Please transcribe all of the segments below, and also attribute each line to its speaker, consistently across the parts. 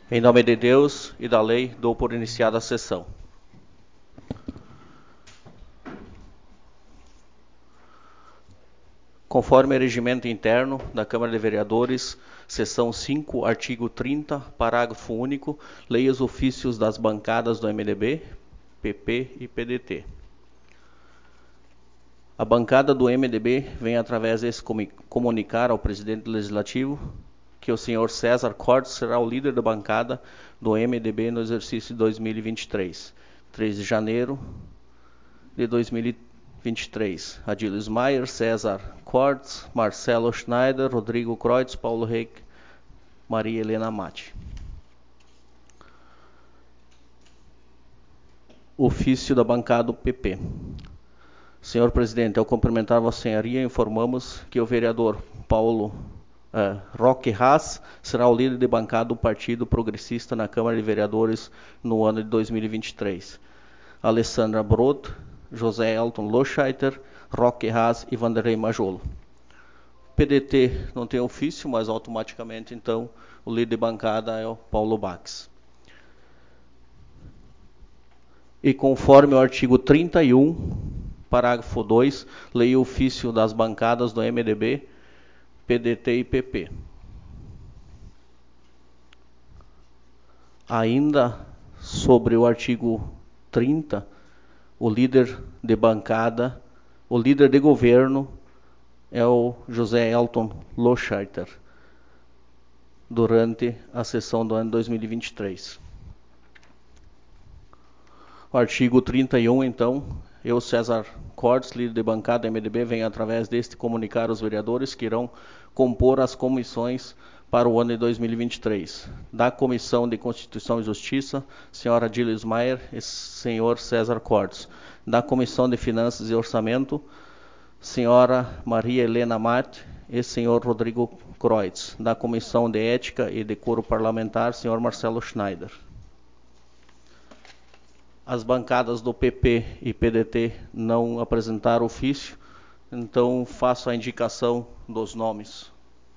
Speaker 1: Em nome de Deus e da lei, dou por iniciada a sessão. Conforme o regimento interno da Câmara de Vereadores, seção 5, artigo 30, parágrafo único, leia os ofícios das bancadas do MDB, PP e PDT. A bancada do MDB vem através desse comunicar ao presidente legislativo que o senhor César Cortes será o líder da bancada do MDB no exercício de 2023, 3 de janeiro de 2023. Adílio Maier, César Cortes, Marcelo Schneider, Rodrigo Kreutz, Paulo Reck, Maria Helena Mate. Ofício da bancada do PP. Senhor presidente, ao cumprimentar Vossa Senhoria, informamos que o vereador Paulo Roque Haas será o líder de bancada do Partido Progressista na Câmara de Vereadores no ano de 2023. Alessandra Brot, José Elton Loscheiter, Roque Haas e Vanderlei Majolo. PDT não tem ofício, mas automaticamente, então, o líder de bancada é o Paulo Bax. E conforme o artigo 31, parágrafo 2, leio o ofício das bancadas do MDB, PDT e PP. Ainda sobre o artigo 30, o líder de bancada, o líder de governo é o José Elton Loscheiter, durante a sessão do ano 2023. O artigo 31, então, eu, César Cortes, líder de bancada do MDB, venho através deste comunicar aos vereadores que irão compor as comissões para o ano de 2023. Da Comissão de Constituição e Justiça, senhora Adílio Maier e senhor César Cortes. Da Comissão de Finanças e Orçamento, senhora Maria Helena Mate e senhor Rodrigo Kreutz. Da Comissão de Ética e Decoro Parlamentar, senhor Marcelo Schneider. As bancadas do PP e PDT não apresentaram ofício, então faço a indicação dos nomes.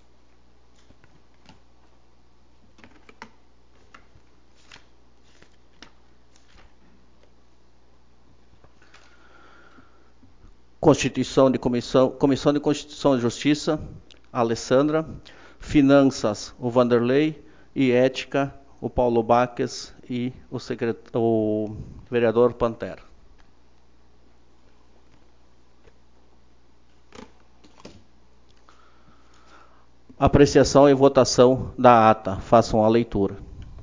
Speaker 1: Comissão de Constituição e Justiça, Alessandra. Finanças, o Vanderlei. E Ética, o Paulo Baques e o vereador Pantera. Apreciação e votação da ata. Façam a leitura.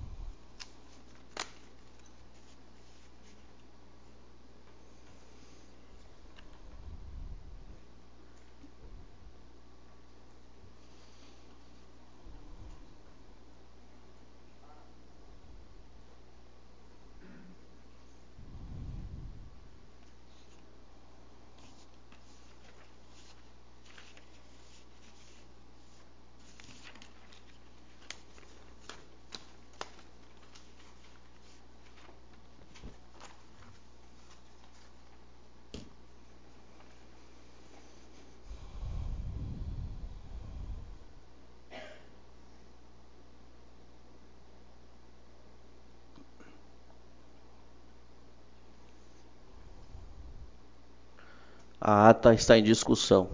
Speaker 1: A ata está em discussão.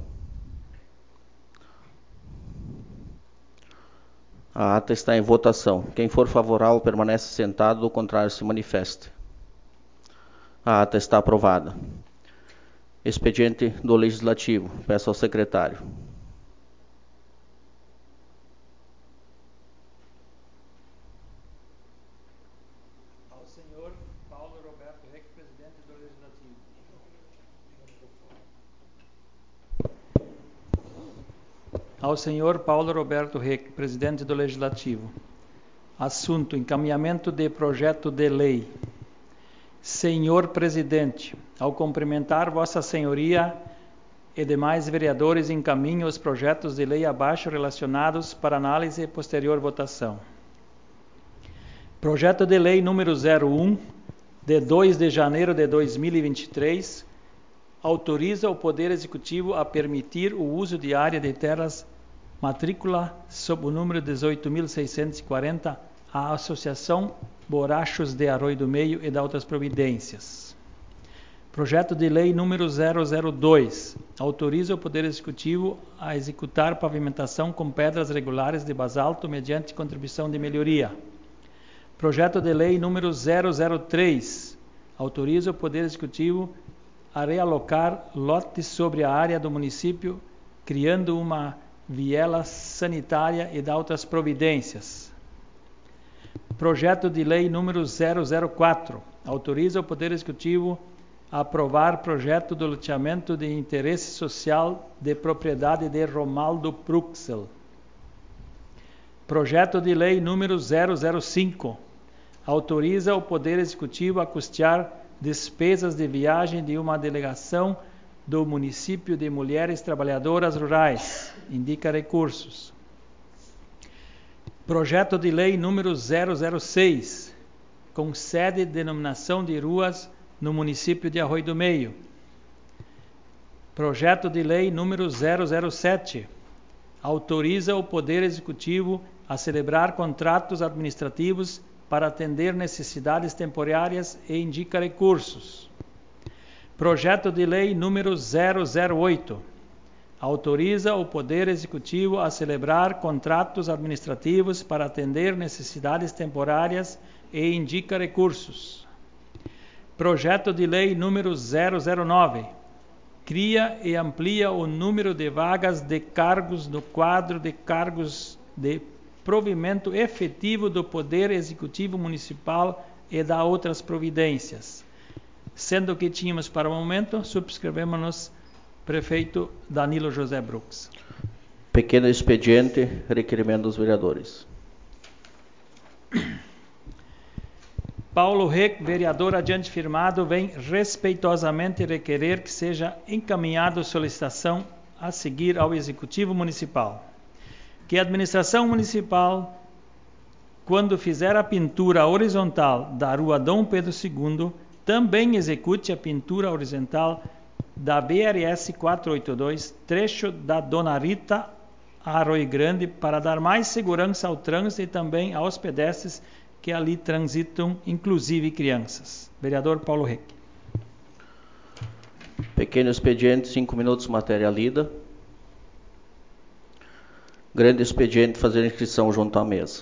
Speaker 1: A ata está em votação. Quem for favorável permanece sentado, do contrário se manifeste. A ata está aprovada. Expediente do Legislativo. Peço ao secretário.
Speaker 2: Ao senhor Paulo Roberto Reck, presidente do Legislativo. Ao senhor Paulo Roberto Reck, presidente do Legislativo. Assunto: encaminhamento de projeto de lei. Senhor presidente, ao cumprimentar Vossa Senhoria e demais vereadores, encaminho os projetos de lei abaixo relacionados para análise e posterior votação. Projeto de lei número 01, de 2 de janeiro de 2023, autoriza o Poder Executivo a permitir o uso de área de terras matrícula sob o número 18.640 à Associação Borrachos de Arroio do Meio e da outras providências. Projeto de Lei número 002. Autoriza o Poder Executivo a executar pavimentação com pedras regulares de basalto mediante contribuição de melhoria. Projeto de Lei número 003. Autoriza o Poder Executivo a realocar lotes sobre a área do município, criando uma viela sanitária e da outras providências. Projeto de Lei número 004. Autoriza o Poder Executivo a aprovar projeto do loteamento de interesse social de propriedade de Romaldo Pruxel. Projeto de Lei número 005. Autoriza o Poder Executivo a custear despesas de viagem de uma delegação do município de Mulheres Trabalhadoras Rurais. Indica recursos. Projeto de Lei número 006. Concede denominação de ruas no município de Arroio do Meio. Projeto de Lei número 007. Autoriza o Poder Executivo a celebrar contratos administrativos para atender necessidades temporárias e indica recursos. Projeto de Lei número 008. Autoriza o Poder Executivo a celebrar contratos administrativos para atender necessidades temporárias e indica recursos. Projeto de Lei número 009. Cria e amplia o número de vagas de cargos no quadro de cargos de provimento efetivo do Poder Executivo Municipal e da outras providências. Sendo que tínhamos para o momento, subscrevemos-nos prefeito Danilo José Brux.
Speaker 1: Pequeno expediente, requerimento dos vereadores.
Speaker 2: Paulo Reck, vereador adiante firmado, vem respeitosamente requerer que seja encaminhada solicitação a seguir ao Executivo Municipal. Que a administração municipal, quando fizer a pintura horizontal da Rua Dom Pedro II, também execute a pintura horizontal da BRS 482, trecho da Dona Rita a Arroio Grande, para dar mais segurança ao trânsito e também aos pedestres que ali transitam, inclusive crianças. Vereador Paulo Reck.
Speaker 1: Pequeno expediente, 5 minutos, matéria lida. Grande expediente, fazer inscrição junto à mesa.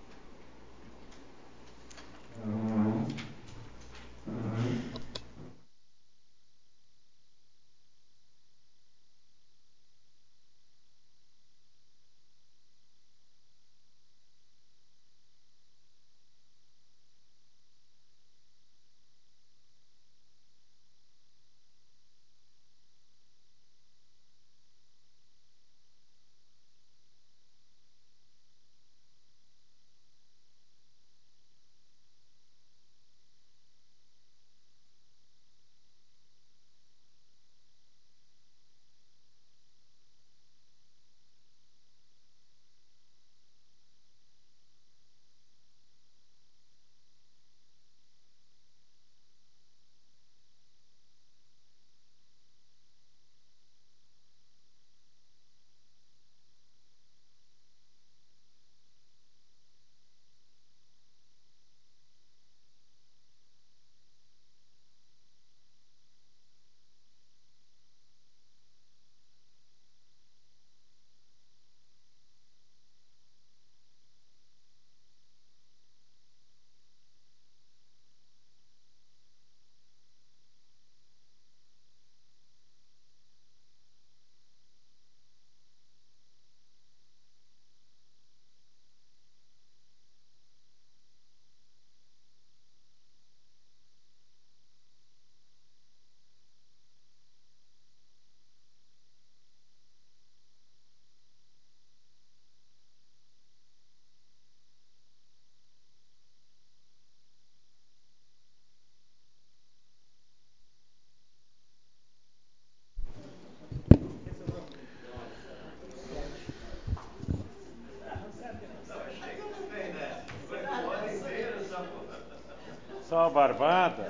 Speaker 3: Só a barbada.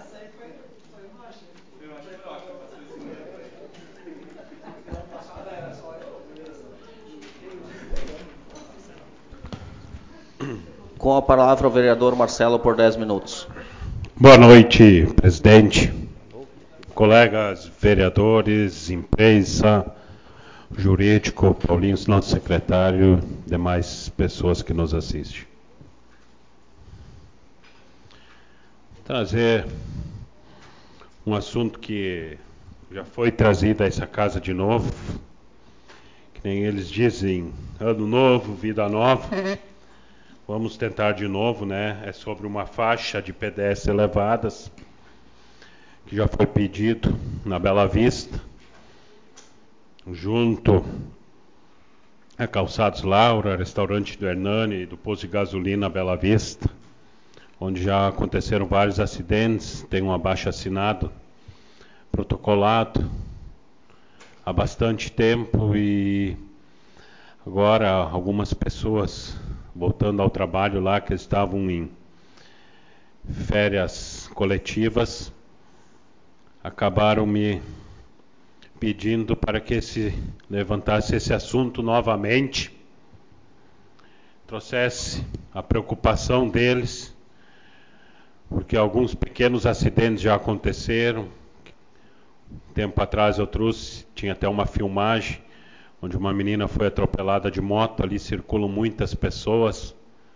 Speaker 1: Com a palavra o vereador Marcelo por 10 minutos.
Speaker 3: Boa noite, presidente, colegas vereadores, imprensa, jurídico, Paulinho, nosso secretário, demais pessoas que nos assistem. Trazer um assunto que já foi trazido a essa casa de novo, que nem eles dizem, ano novo, vida nova. Vamos tentar de novo, né? É sobre uma faixa de pedestres elevadas, que já foi pedido na Bela Vista, junto a Calçados Laura, restaurante do Hernani, do posto de gasolina Bela Vista, onde já aconteceram vários acidentes, tem um abaixo-assinado protocolado há bastante tempo e agora algumas pessoas voltando ao trabalho lá que estavam em férias coletivas acabaram me pedindo para que se levantasse esse assunto novamente, trouxesse a preocupação deles, porque alguns pequenos acidentes já aconteceram. Tempo atrás eu trouxe, tinha até uma filmagem, onde uma menina foi atropelada de moto, ali circulam muitas pessoas,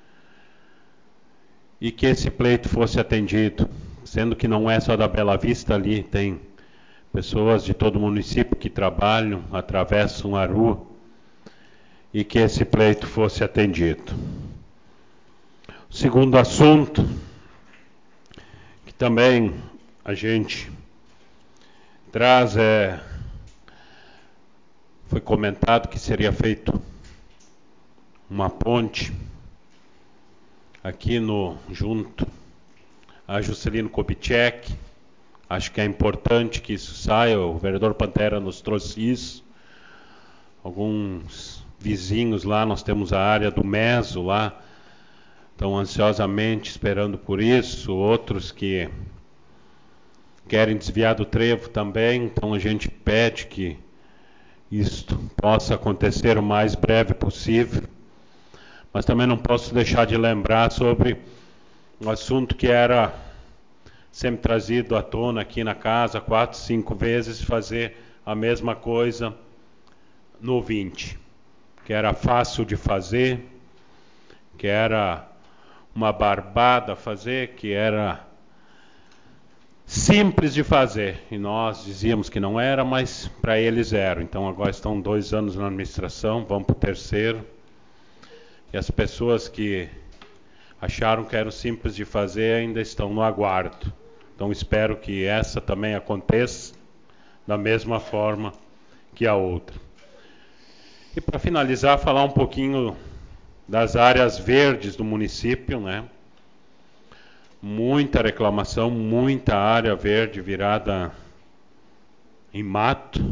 Speaker 3: e que esse pleito fosse atendido, sendo que não é só da Bela Vista, ali tem pessoas de todo o município que trabalham, atravessam a rua, e que esse pleito fosse atendido. O segundo assunto, que também a gente traz, foi comentado que seria feito uma ponte aqui junto a Juscelino Kubitschek. Acho que é importante que isso saia, o vereador Pantera nos trouxe isso. Alguns vizinhos lá, nós temos a área do Meso lá, estão ansiosamente esperando por isso, outros que querem desviar do trevo também, então a gente pede que isto possa acontecer o mais breve possível. Mas também não posso deixar de lembrar sobre um assunto que era sempre trazido à tona aqui na casa 4, 5 vezes, fazer a mesma coisa no 20, que era fácil de fazer, que era uma barbada fazer, que era simples de fazer, e nós dizíamos que não era, mas para eles era. Então agora estão 2 anos na administração, vão para o 3º, e as pessoas que acharam que era simples de fazer ainda estão no aguardo. Então espero que essa também aconteça da mesma forma que a outra. E para finalizar, falar um pouquinho das áreas verdes do município, né? Muita reclamação, muita área verde virada em mato.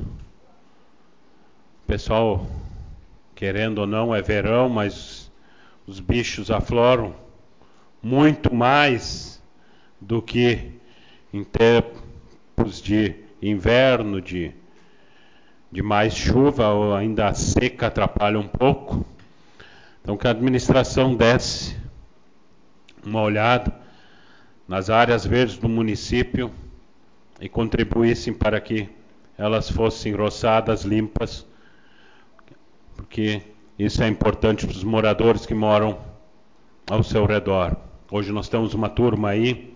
Speaker 3: O pessoal, querendo ou não, é verão, mas os bichos afloram muito mais do que em tempos de inverno, de mais chuva, ou ainda a seca atrapalha um pouco. Então que a administração desse uma olhada nas áreas verdes do município e contribuíssem para que elas fossem roçadas, limpas, porque isso é importante para os moradores que moram ao seu redor. Hoje nós temos uma turma aí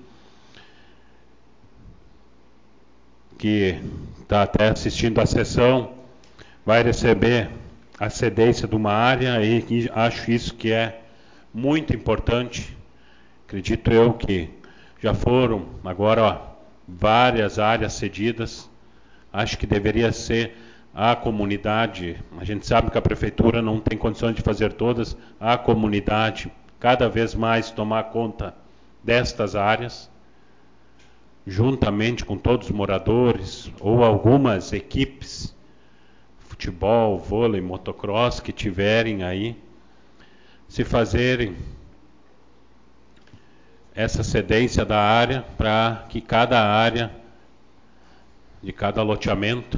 Speaker 3: que está até assistindo a sessão, vai receber a cedência de uma área e acho isso que é muito importante. Acredito eu que já foram agora várias áreas cedidas. Acho que deveria ser a comunidade, a gente sabe que a prefeitura não tem condições de fazer todas, a comunidade cada vez mais tomar conta destas áreas, juntamente com todos os moradores ou algumas equipes, futebol, vôlei, motocross que tiverem aí, se fazerem essa cedência da área para que cada área de cada loteamento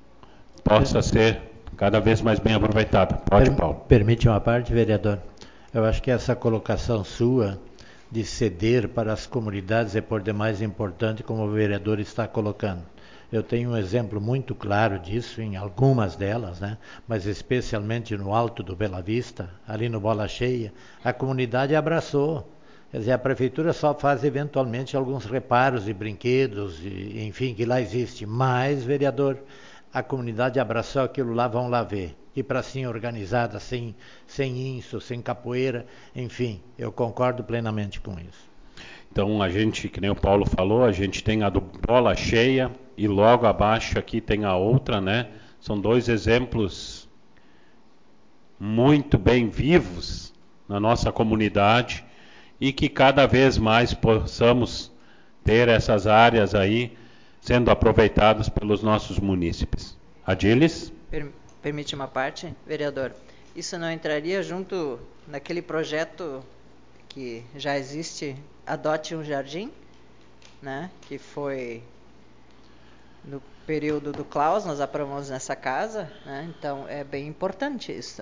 Speaker 3: possa ser cada vez mais bem aproveitada. Pode, Paulo.
Speaker 4: Permite uma parte, vereador? Eu acho que essa colocação sua de ceder para as comunidades é por demais importante, como o vereador está colocando. Eu tenho um exemplo muito claro disso em algumas delas, né? Mas especialmente no Alto do Bela Vista, ali no Bola Cheia, a comunidade abraçou. Quer dizer, a prefeitura só faz eventualmente alguns reparos de brinquedos, enfim, que lá existe. Mas, vereador, a comunidade abraçou aquilo lá, vão lá ver. E pracinha organizada, sem inso, sem capoeira, enfim, eu concordo plenamente com isso.
Speaker 3: Então a gente, que nem o Paulo falou, a gente tem a do Bola Cheia e logo abaixo aqui tem a outra, né? São dois exemplos muito bem vivos na nossa comunidade e que cada vez mais possamos ter essas áreas aí sendo aproveitadas pelos nossos munícipes. Adiles?
Speaker 5: Permite uma parte, vereador? Isso não entraria junto naquele projeto que já existe, Adote um Jardim, né? Que foi no período do Klaus, nós aprovamos nessa casa, né? Então é bem importante isso.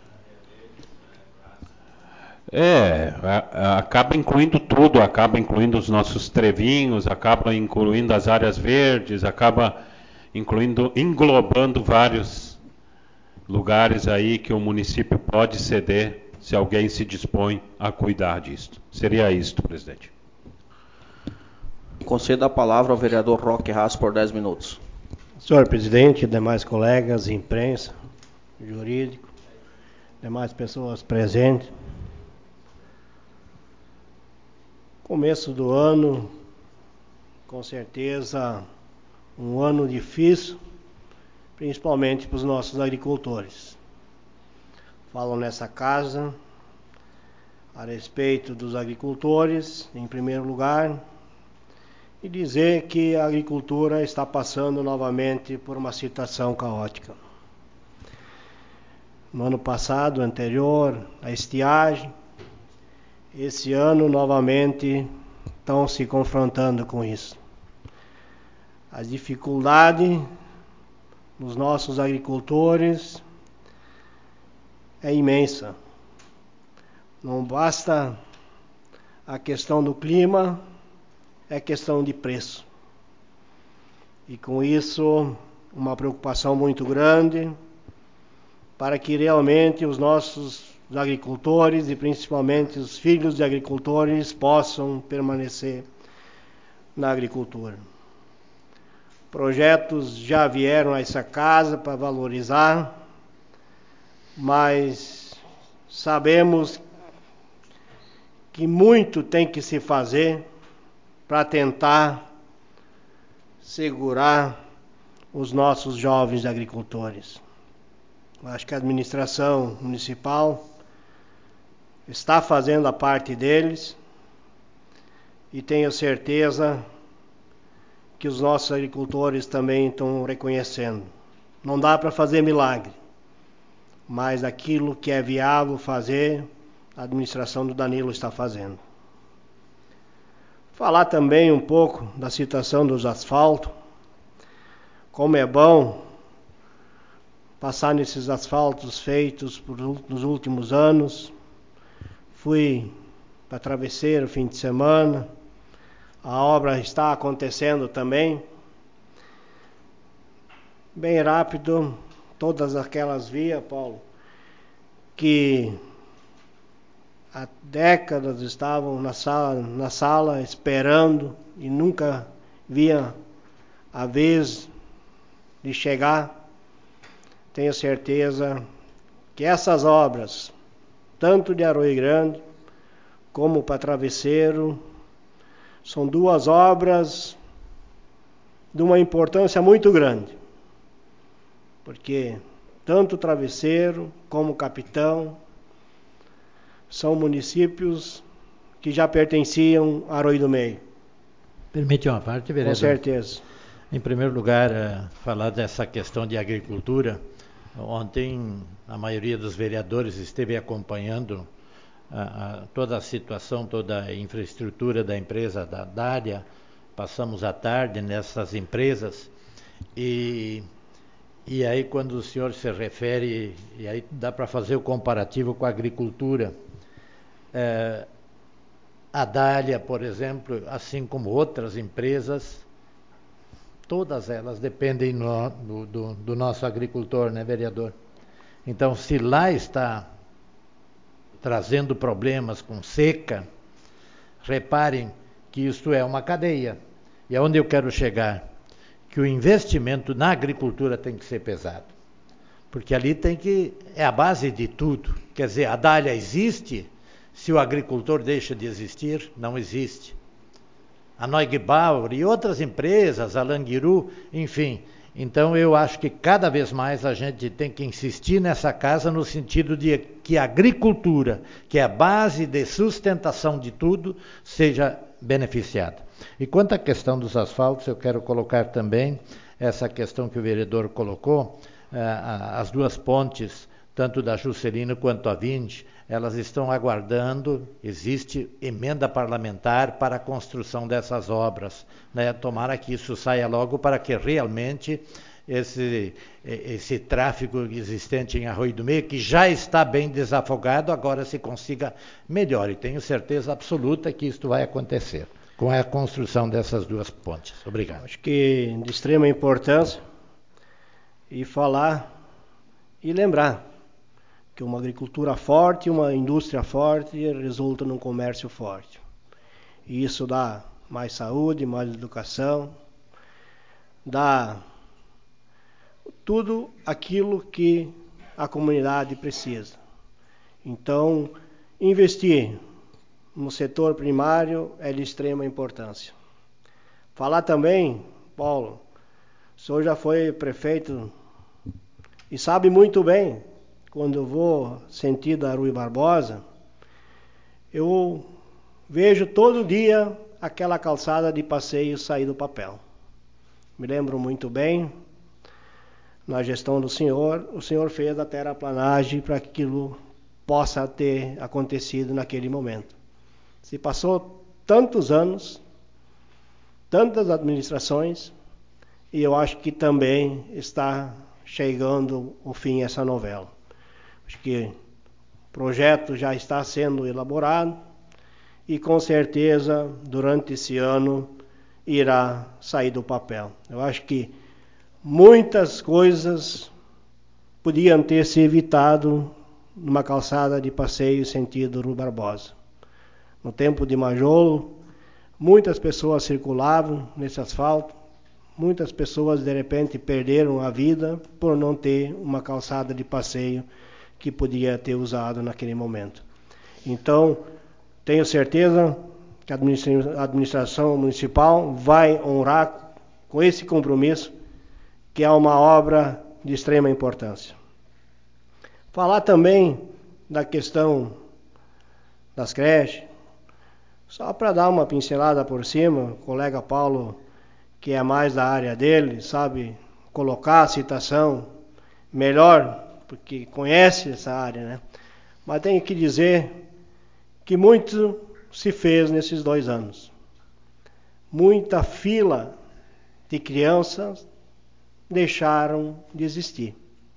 Speaker 3: Acaba incluindo tudo, acaba incluindo os nossos trevinhos, acaba incluindo as áreas verdes, acaba englobando vários lugares aí que o município pode ceder se alguém se dispõe a cuidar disto. Seria isto, presidente.
Speaker 1: Concedo a palavra ao vereador Roque Haas por 10 minutos.
Speaker 6: Senhor presidente, demais colegas, imprensa, jurídico, demais pessoas presentes. Começo do ano, com certeza, um ano difícil, principalmente para os nossos agricultores. Falo nessa casa a respeito dos agricultores, em primeiro lugar, e dizer que a agricultura está passando novamente por uma situação caótica. No ano passado, anterior, a estiagem, esse ano novamente estão se confrontando com isso. A dificuldade dos nossos agricultores é imensa. Não basta a questão do clima, é questão de preço. E com isso, uma preocupação muito grande para que realmente os nossos agricultores e principalmente os filhos de agricultores possam permanecer na agricultura. Projetos já vieram a essa casa para valorizar, mas sabemos que muito tem que se fazer para tentar segurar os nossos jovens agricultores. Acho que a administração municipal está fazendo a parte deles e tenho certeza que os nossos agricultores também estão reconhecendo. Não dá para fazer milagre, mas aquilo que é viável fazer, a administração do Danilo está fazendo. Falar também um pouco da situação dos asfaltos, como é bom passar nesses asfaltos feitos nos últimos anos. Fui para Travesseiro fim de semana, a obra está acontecendo também. Bem rápido, todas aquelas vias, Paulo, que há décadas estavam na sala esperando e nunca via a vez de chegar. Tenho certeza que essas obras, tanto de Arroio Grande como para Travesseiro, são duas obras de uma importância muito grande, porque tanto Travesseiro como Capitão são municípios que já pertenciam a Arroio do Meio.
Speaker 4: Permite uma parte, vereador?
Speaker 6: Com certeza.
Speaker 4: Em primeiro lugar, falar dessa questão de agricultura. Ontem, a maioria dos vereadores esteve acompanhando toda a situação, toda a infraestrutura da empresa da Dária. Passamos a tarde nessas empresas e aí quando o senhor se refere, e aí dá para fazer o comparativo com a agricultura, A Dália, por exemplo, assim como outras empresas, todas elas dependem do nosso agricultor, né, vereador? Então, se lá está trazendo problemas com seca, reparem que isto é uma cadeia. E aonde eu quero chegar? Que o investimento na agricultura tem que ser pesado. Porque ali é a base de tudo. Quer dizer, a Dália existe, se o agricultor deixa de existir, não existe. A Neugebauer e outras empresas, a Langiru, enfim. Então eu acho que cada vez mais a gente tem que insistir nessa casa no sentido de que a agricultura, que é a base de sustentação de tudo, seja beneficiada. E quanto à questão dos asfaltos, eu quero colocar também essa questão que o vereador colocou, as duas pontes, tanto da Juscelino quanto a Vinde, elas estão aguardando, existe emenda parlamentar para a construção dessas obras, né? Tomara que isso saia logo para que realmente esse tráfego existente em Arroio do Meio, que já está bem desafogado, agora se consiga melhor. E tenho certeza absoluta que isto vai acontecer com a construção dessas duas pontes. Obrigado.
Speaker 6: Acho que de extrema importância e falar e lembrar que uma agricultura forte, uma indústria forte resulta num comércio forte. E isso dá mais saúde, mais educação, dá tudo aquilo que a comunidade precisa. Então, investir no setor primário é de extrema importância. Falar também, Paulo, o senhor já foi prefeito e sabe muito bem, quando eu vou sentido a Rui Barbosa, eu vejo todo dia aquela calçada de passeio sair do papel. Me lembro muito bem, na gestão do senhor, o senhor fez a terraplanagem para que aquilo possa ter acontecido naquele momento. Se passou tantos anos, tantas administrações, e eu acho que também está chegando o fim essa novela. Acho que o projeto já está sendo elaborado e com certeza durante esse ano irá sair do papel. Eu acho que muitas coisas podiam ter se evitado numa calçada de passeio sentido Rui Barbosa. No tempo de Majolo, muitas pessoas circulavam nesse asfalto, muitas pessoas de repente perderam a vida por não ter uma calçada de passeio que podia ter usado naquele momento. Então, tenho certeza que a administração municipal vai honrar com esse compromisso, que é uma obra de extrema importância. Falar também da questão das creches, só para dar uma pincelada por cima, o colega Paulo, que é mais da área dele, sabe colocar a citação melhor, porque conhece essa área, né? Mas tenho que dizer que muito se fez nesses 2 anos. Muita fila de crianças deixaram de existir.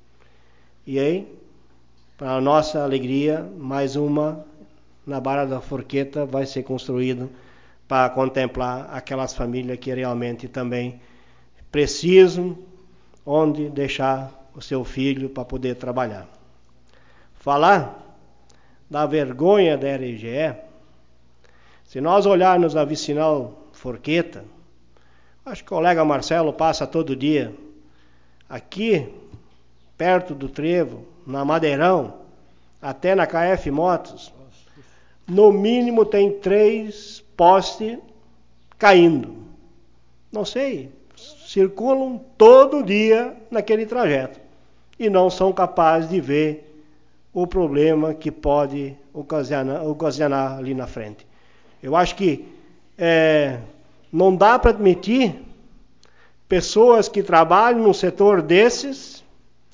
Speaker 6: E aí, para a nossa alegria, mais uma na Barra da Forqueta vai ser construído para contemplar aquelas famílias que realmente também precisam onde deixar o seu filho para poder trabalhar. Falar da vergonha da RGE, se nós olharmos a vicinal Forqueta, acho que o colega Marcelo passa todo dia, aqui perto do Trevo, na Madeirão, até na KF Motos, no mínimo tem 3 postes caindo. Não sei, circulam todo dia naquele trajeto e não são capazes de ver o problema que pode ocasionar ali na frente. Eu acho que não dá para admitir pessoas que trabalham num setor desses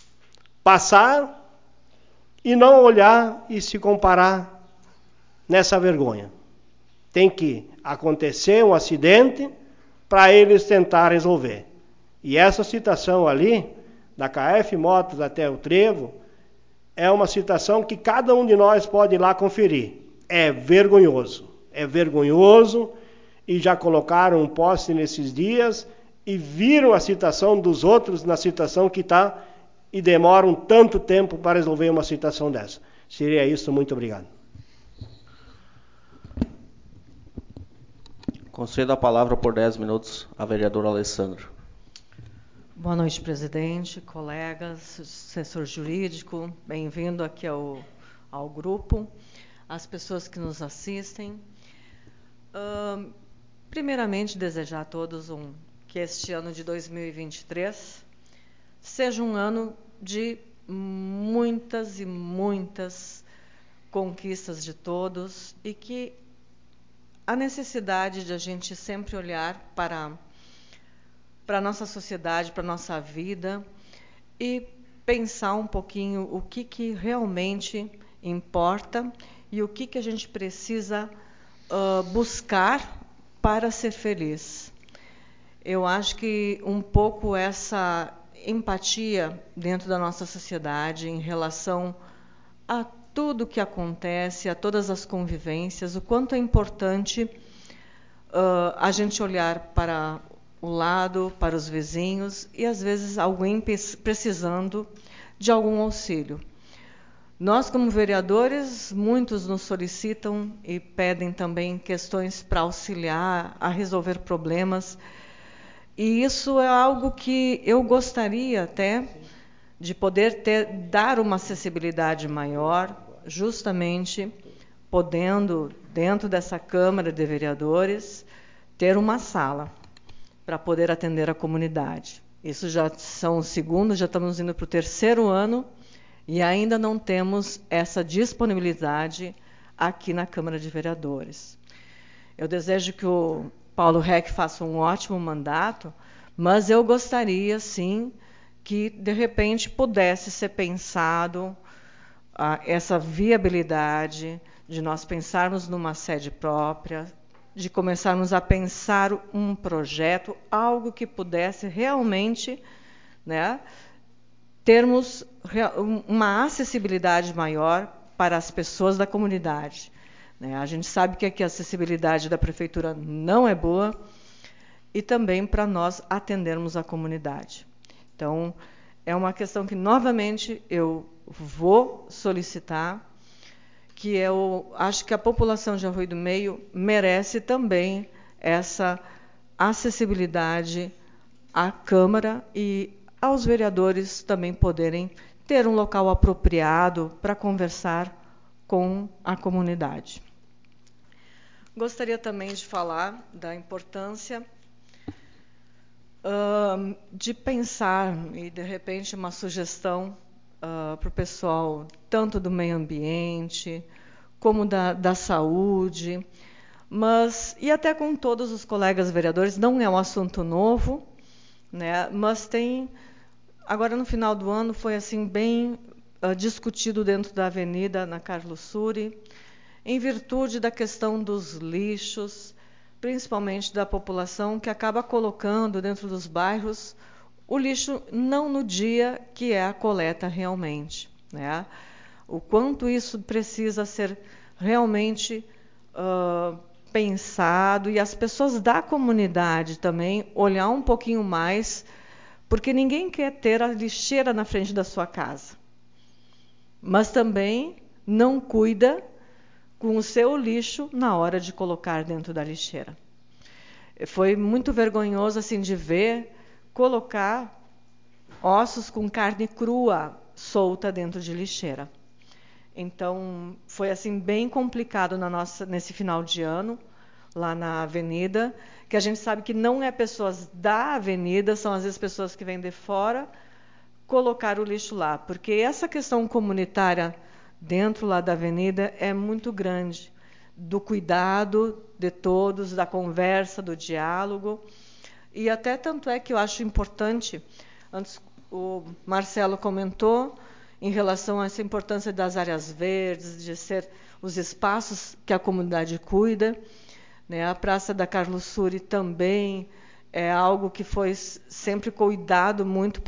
Speaker 6: passar e não olhar e se comparar nessa vergonha. Tem que acontecer um acidente para eles tentar resolver. E essa situação ali, da KF Motos até o Trevo, é uma situação que cada um de nós pode ir lá conferir. é vergonhoso. É vergonhoso, e já colocaram um poste nesses dias e viram a situação dos outros na situação que está e demoram tanto tempo para resolver uma situação dessa. Seria isso, muito obrigado.
Speaker 1: Concedo a palavra por 10 minutos à vereadora Alessandra.
Speaker 7: Boa noite, presidente, colegas, assessor jurídico, bem-vindo aqui ao grupo, as pessoas que nos assistem. Primeiramente, desejar a todos que este ano de 2023 seja um ano de muitas e muitas conquistas de todos e que a necessidade de a gente sempre olhar para a nossa sociedade, para a nossa vida e pensar um pouquinho o que realmente importa e o que a gente precisa buscar para ser feliz. Eu acho que um pouco essa empatia dentro da nossa sociedade em relação a tudo que acontece, a todas as convivências, o quanto é importante a gente olhar para o lado, para os vizinhos e às vezes alguém precisando de algum auxílio. Nós, como vereadores, muitos nos solicitam e pedem também questões para auxiliar a resolver problemas. E isso é algo que eu gostaria até de poder dar uma acessibilidade maior, justamente podendo, dentro dessa Câmara de Vereadores, ter uma sala para poder atender a comunidade. Isso já são o segundo, já estamos indo para o terceiro ano, e ainda não temos essa disponibilidade aqui na Câmara de Vereadores. Eu desejo que o Paulo Reck faça um ótimo mandato, mas eu gostaria, sim, que, de repente, pudesse ser pensado essa viabilidade de nós pensarmos numa sede própria, de começarmos a pensar um projeto, algo que pudesse realmente, né, termos uma acessibilidade maior para as pessoas da comunidade. A gente sabe que aqui a acessibilidade da prefeitura não é boa e também para nós atendermos a comunidade. Então, é uma questão que, novamente, eu vou solicitar, que eu acho que a população de Arroio do Meio merece também essa acessibilidade à Câmara e aos vereadores também poderem ter um local apropriado para conversar com a comunidade. Gostaria também de falar da importância de pensar, e de repente uma sugestão para o pessoal, tanto do meio ambiente, como da saúde, e até com todos os colegas vereadores, não é um assunto novo, né, mas agora no final do ano foi assim bem discutido dentro da avenida, na Carlos Suri, em virtude da questão dos lixos, principalmente da população que acaba colocando dentro dos bairros o lixo não no dia que é a coleta realmente, né? O quanto isso precisa ser realmente pensado e as pessoas da comunidade também olhar um pouquinho mais, porque ninguém quer ter a lixeira na frente da sua casa, mas também não cuida com o seu lixo na hora de colocar dentro da lixeira. Foi muito vergonhoso assim de ver colocar ossos com carne crua solta dentro de lixeira. Então, foi assim bem complicado nesse final de ano, lá na avenida, que a gente sabe que não é pessoas da avenida, são às vezes pessoas que vêm de fora, colocar o lixo lá. Porque essa questão comunitária dentro lá da avenida é muito grande, do cuidado de todos, da conversa, do diálogo. E até tanto é que eu acho importante, antes o Marcelo comentou, em relação a essa importância das áreas verdes, de ser os espaços que a comunidade cuida, né? A Praça da Carlos Suri também é algo que foi sempre cuidado muito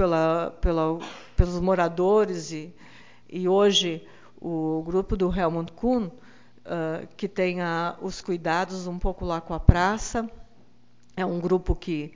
Speaker 7: pelos moradores, e hoje o grupo do Helmut Kuhn que tenha os cuidados um pouco lá com a praça. É um grupo que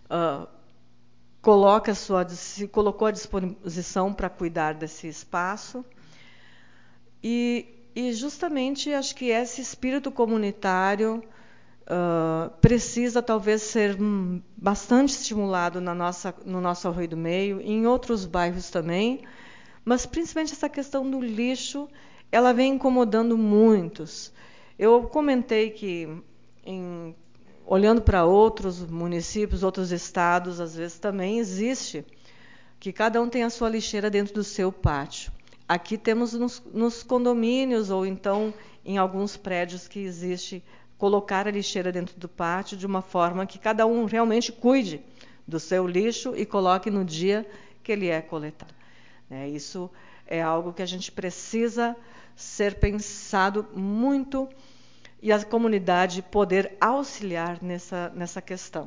Speaker 7: se colocou à disposição para cuidar desse espaço. E justamente acho que esse espírito comunitário precisa talvez ser bastante estimulado no nosso Arroio do Meio, em outros bairros também, mas principalmente essa questão do lixo, ela vem incomodando muitos. Eu comentei que, olhando para outros municípios, outros estados, às vezes também existe que cada um tem a sua lixeira dentro do seu pátio. Aqui temos nos condomínios ou então em alguns prédios que existe colocar a lixeira dentro do pátio de uma forma que cada um realmente cuide do seu lixo e coloque no dia que ele é coletado. Isso é algo que a gente precisa ser pensado muito e a comunidade poder auxiliar nessa questão.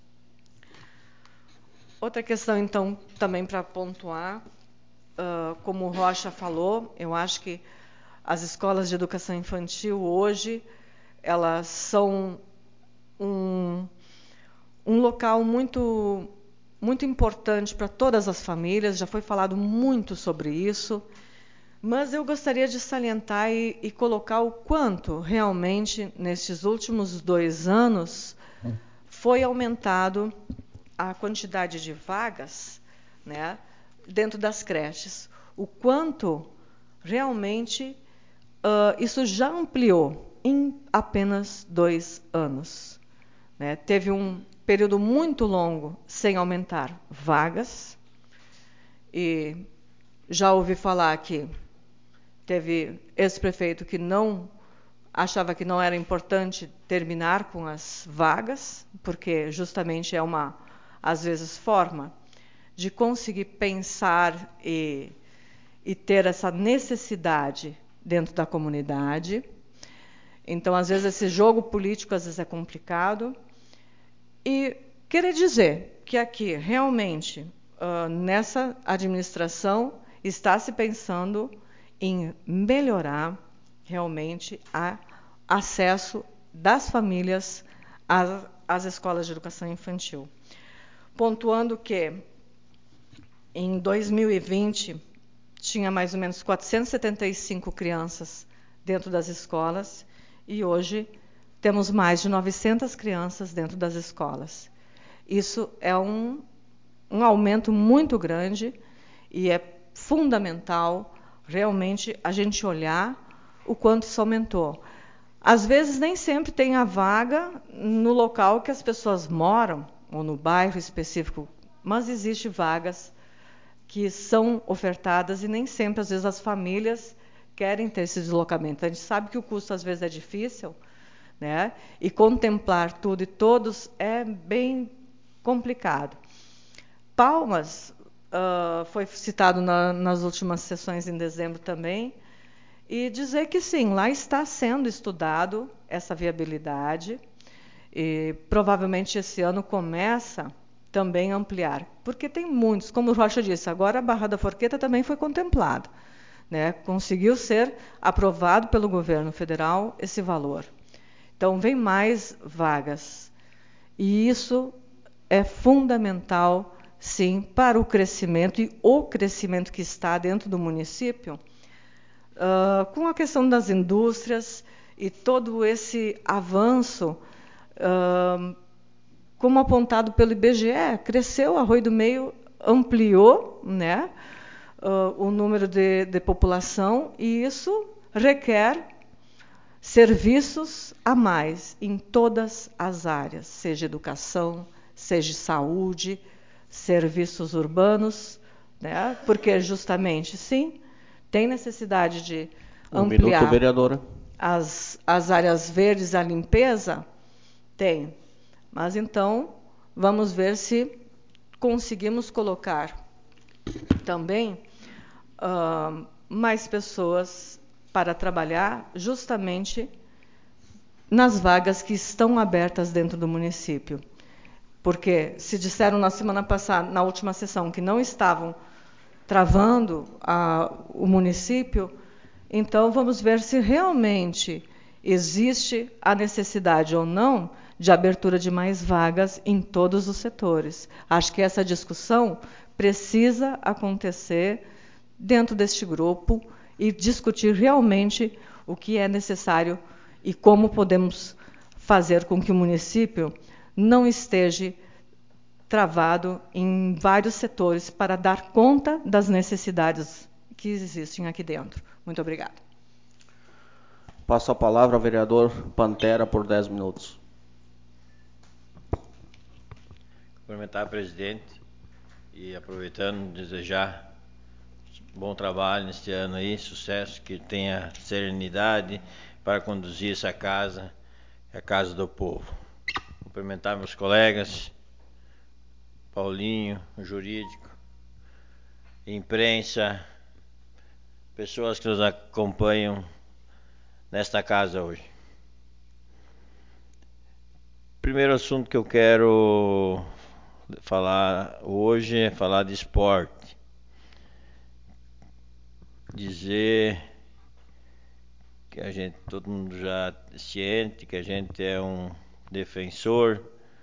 Speaker 7: Outra questão, então, também para pontuar, como o Rocha falou, eu acho que as escolas de educação infantil hoje, elas são um local muito, muito importante para todas as famílias, já foi falado muito sobre isso, mas eu gostaria de salientar e colocar o quanto realmente, nesses últimos 2 anos, foi aumentado a quantidade de vagas, né, dentro das creches. O quanto realmente isso já ampliou em apenas 2 anos. Teve um período muito longo sem aumentar vagas, e já ouvi falar que teve ex-prefeito que achava que não era importante terminar com as vagas, porque justamente é uma, às vezes, forma de conseguir pensar e ter essa necessidade dentro da comunidade. Então, às vezes, esse jogo político às vezes é complicado. E querer dizer que aqui, realmente, nessa administração, está se pensando em melhorar realmente o acesso das famílias às escolas de educação infantil. Pontuando que, em 2020, tinha mais ou menos 475 crianças dentro das escolas, e hoje temos mais de 900 crianças dentro das escolas. Isso é um aumento muito grande e é fundamental realmente a gente olhar o quanto isso aumentou. Às vezes nem sempre tem a vaga no local que as pessoas moram, ou no bairro específico, mas existem vagas que são ofertadas e nem sempre, às vezes, as famílias querem ter esse deslocamento. A gente sabe que o custo, às vezes, é difícil, né? E contemplar tudo e todos é bem complicado. Palmas foi citado nas últimas sessões em dezembro também, e dizer que sim, lá está sendo estudado essa viabilidade, e provavelmente esse ano começa também a ampliar, porque tem muitos, como o Rocha disse, agora a Barra da Forqueta também foi contemplado, né? Conseguiu ser aprovado pelo governo federal esse valor. Então, vem mais vagas. E isso é fundamental, sim, para o crescimento, e o crescimento que está dentro do município, com a questão das indústrias e todo esse avanço, como apontado pelo IBGE, cresceu, o Arroio do Meio ampliou, né, o número de população, e isso requer serviços a mais em todas as áreas, seja educação, seja saúde, serviços urbanos, né? Porque justamente, sim, tem necessidade de ampliar
Speaker 1: minuto, vereadora.
Speaker 7: as áreas verdes, a limpeza, tem. Mas então, vamos ver se conseguimos colocar também mais pessoas para trabalhar justamente nas vagas que estão abertas dentro do município. Porque se disseram na semana passada, na última sessão, que não estavam travando o município, então vamos ver se realmente existe a necessidade ou não de abertura de mais vagas em todos os setores. Acho que essa discussão precisa acontecer dentro deste grupo e discutir realmente o que é necessário e como podemos fazer com que o município não esteja travado em vários setores para dar conta das necessidades que existem aqui dentro. Muito obrigada.
Speaker 1: Passo a palavra ao vereador Pantera por 10 minutos.
Speaker 8: Cumprimentar o presidente e aproveitando, desejar bom trabalho neste ano aí, sucesso, que tenha serenidade para conduzir essa casa, a casa do povo. Cumprimentar meus colegas, Paulinho, jurídico, imprensa, pessoas que nos acompanham nesta casa hoje. Primeiro assunto que eu quero falar hoje é falar de esporte. Dizer que todo mundo já é ciente que a gente é um defensor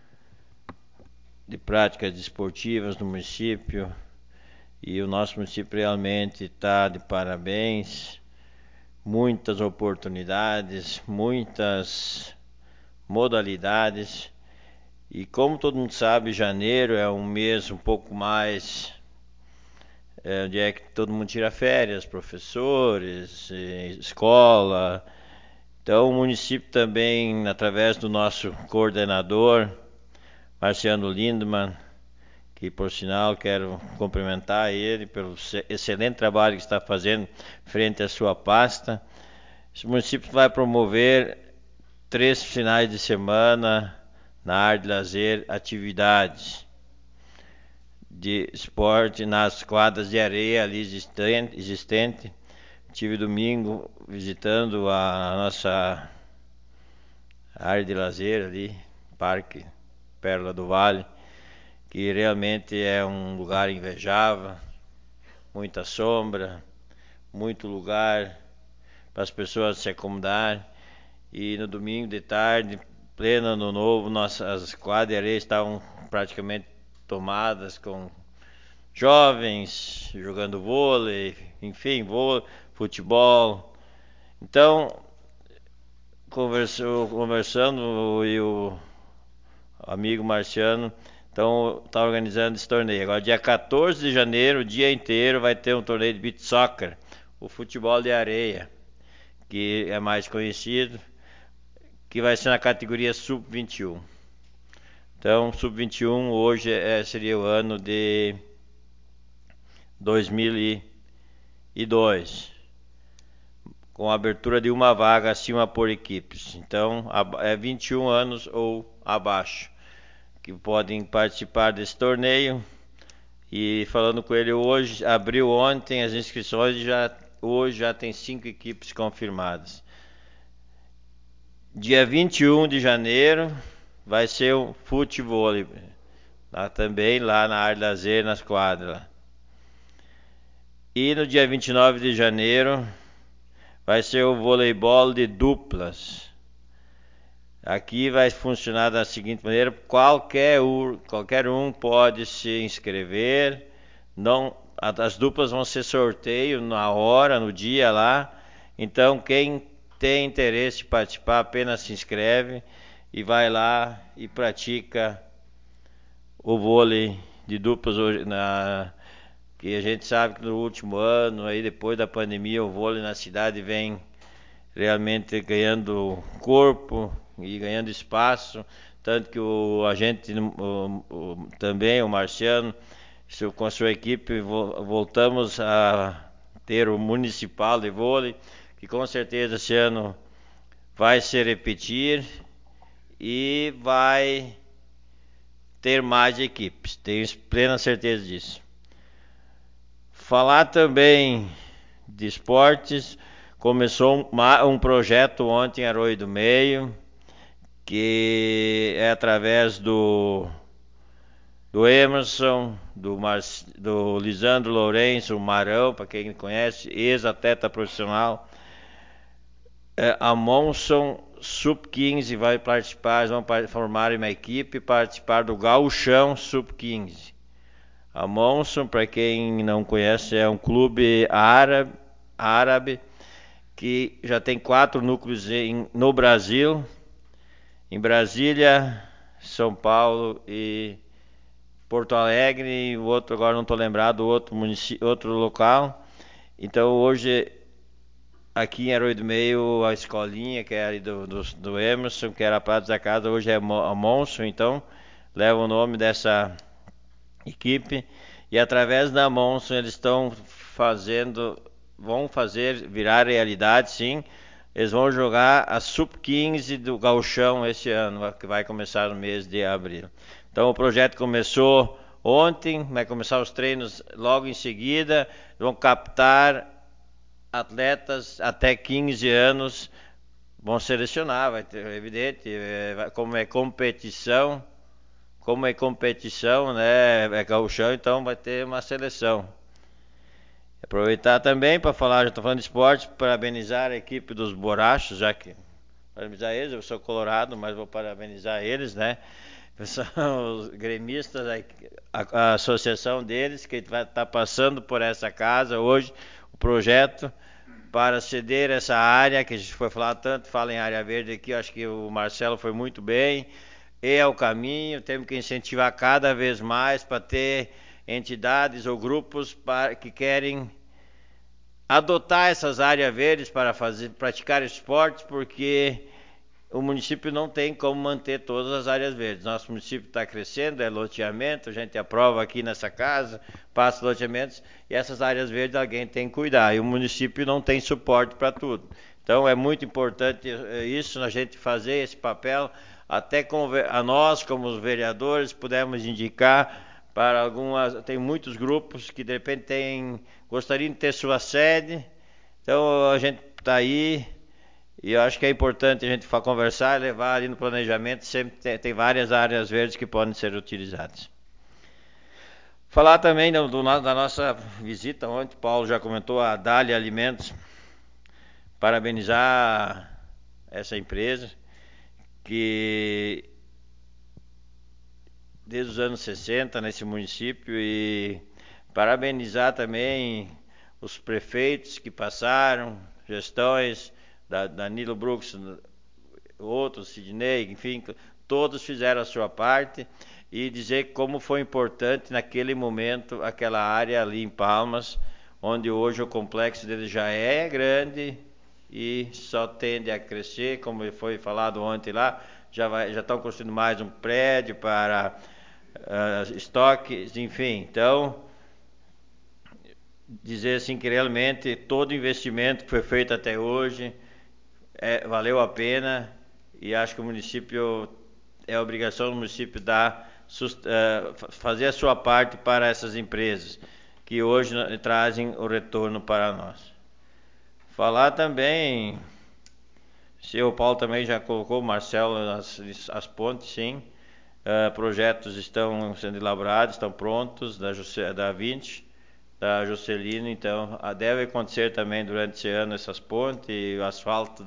Speaker 8: de práticas desportivas no município, e o nosso município realmente está de parabéns, muitas oportunidades, muitas modalidades, e como todo mundo sabe, janeiro é um mês um pouco mais onde é que todo mundo tira férias, professores, escola. Então o município também, através do nosso coordenador Marciano Lindemann, que por sinal quero cumprimentar ele pelo excelente trabalho que está fazendo frente à sua pasta. Esse município vai promover 3 finais de semana na área de lazer, atividades de esporte nas quadras de areia ali existente. Tive domingo visitando a nossa área de lazer ali, Parque Pérola do Vale, que realmente é um lugar invejável, muita sombra, muito lugar para as pessoas se acomodar. E no domingo de tarde, pleno ano novo, nossas quadras de areia estavam praticamente tomadas com jovens jogando vôlei, enfim, futebol. Então, conversando e o amigo Marciano, então está organizando esse torneio. Agora, dia 14 de janeiro, o dia inteiro, vai ter um torneio de beach soccer, o futebol de areia, que é mais conhecido, que vai ser na categoria sub-21. Então, sub-21 hoje seria o ano de 2002, com a abertura de uma vaga acima por equipes. Então, é 21 anos ou abaixo que podem participar desse torneio. E falando com ele hoje, abriu ontem as inscrições e hoje já tem 5 equipes confirmadas. Dia 21 de janeiro vai ser o futebol, também lá na área de lazer, nas quadras. E no dia 29 de janeiro vai ser o voleibol de duplas. Aqui vai funcionar da seguinte maneira: qualquer um pode se inscrever. Não, as duplas vão ser sorteio na hora, no dia lá. Então quem tem interesse em participar apenas se inscreve e vai lá e pratica o vôlei de duplas hoje, que a gente sabe que no último ano, aí depois da pandemia, o vôlei na cidade vem realmente ganhando corpo e ganhando espaço, tanto que também o Marciano, com a sua equipe, voltamos a ter o municipal de vôlei, que com certeza esse ano vai se repetir e vai ter mais equipes, tenho plena certeza disso. Falar também de esportes, começou um projeto ontem em Arroio do Meio, que é através do Emerson, do Lisandro Lourenço, o Marão, para quem conhece, ex-atleta profissional, a Monson Sub-15 vai participar, vão formar uma equipe e participar do Gauchão Sub-15. A Monson, para quem não conhece, é um clube árabe que já tem 4 núcleos no Brasil, em Brasília, São Paulo e Porto Alegre, e o outro agora não estou lembrado, outro local. Então hoje aqui em Arroio do Meio, a escolinha que era do Emerson, que era a Pratos da Casa, hoje é a Monson, então leva o nome dessa equipe. E através da Monson eles vão fazer virar realidade, sim. Eles vão jogar a Sub-15 do Gauchão esse ano, que vai começar no mês de abril. Então o projeto começou ontem, vai começar os treinos logo em seguida, vão captar atletas até 15 anos, vão selecionar, vai ter, evidente, como é competição, né, é gauchão, então vai ter uma seleção. Aproveitar também para falar, já estou falando de esporte, parabenizar a equipe dos Borrachos, já que parabenizar eles, eu sou colorado, mas vou parabenizar eles, né? São os gremistas, a associação deles, que vai estar passando por essa casa hoje, o projeto para ceder essa área, que a gente foi falar tanto, fala em área verde aqui, acho que o Marcelo foi muito bem, é o caminho, temos que incentivar cada vez mais para ter entidades ou grupos que querem adotar essas áreas verdes para praticar esportes, porque o município não tem como manter todas as áreas verdes. Nosso município está crescendo, é loteamento, a gente aprova aqui nessa casa, passa loteamentos, e essas áreas verdes alguém tem que cuidar, e o município não tem suporte para tudo. Então é muito importante isso, a gente fazer esse papel, até nós como os vereadores pudemos indicar para tem muitos grupos que de repente gostariam de ter sua sede, então a gente está aí. E eu acho que é importante a gente conversar e levar ali no planejamento, sempre tem várias áreas verdes que podem ser utilizadas. Falar também da nossa visita ontem, Paulo já comentou, a Dália Alimentos, parabenizar essa empresa, que desde os anos 60 nesse município, e parabenizar também os prefeitos que passaram, gestões, Danilo Brooks, outros, Sidney, enfim, todos fizeram a sua parte, e dizer como foi importante naquele momento aquela área ali em Palmas, onde hoje o complexo dele já é grande e só tende a crescer, como foi falado ontem lá, já estão construindo mais um prédio para estoques, enfim, então dizer assim que realmente todo investimento que foi feito até hoje valeu a pena, e acho que o município, é obrigação do município fazer a sua parte para essas empresas, que hoje trazem o retorno para nós. Falar também, o Paulo também já colocou, o Marcelo, as pontes, sim, projetos estão sendo elaborados, estão prontos, da 20, da Juscelino, então deve acontecer também durante esse ano essas pontes, e o asfalto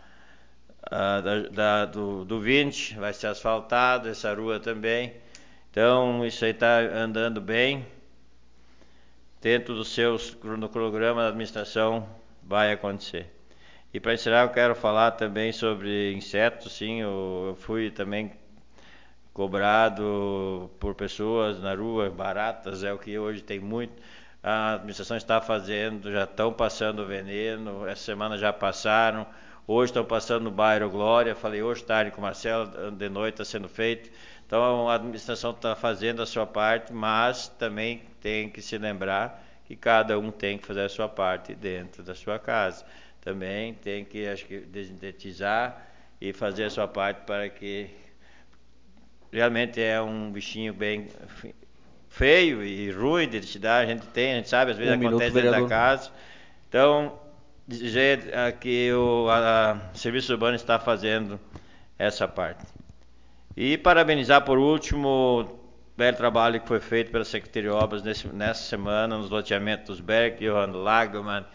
Speaker 8: do 20 vai ser asfaltado, essa rua também, então isso aí está andando bem, dentro no cronograma da administração vai acontecer. E para encerrar, eu quero falar também sobre insetos, sim, eu fui também cobrado por pessoas na rua, baratas é o que hoje tem muito. A administração está fazendo, já estão passando o veneno, essa semana já passaram, hoje estão passando no bairro Glória, falei hoje tarde com o Marcelo, de noite está sendo feito. Então a administração está fazendo a sua parte, mas também tem que se lembrar que cada um tem que fazer a sua parte dentro da sua casa. Também tem que, acho que, desintetizar e fazer a sua parte, para que realmente é um bichinho bem feio e ruim de se dar, a gente sabe, às vezes acontece dentro da casa. Então, dizer que o Serviço Urbano está fazendo essa parte. E parabenizar por último o belo trabalho que foi feito pela Secretaria de Obras nessa semana, nos loteamentos Berg, Johan Lagerman,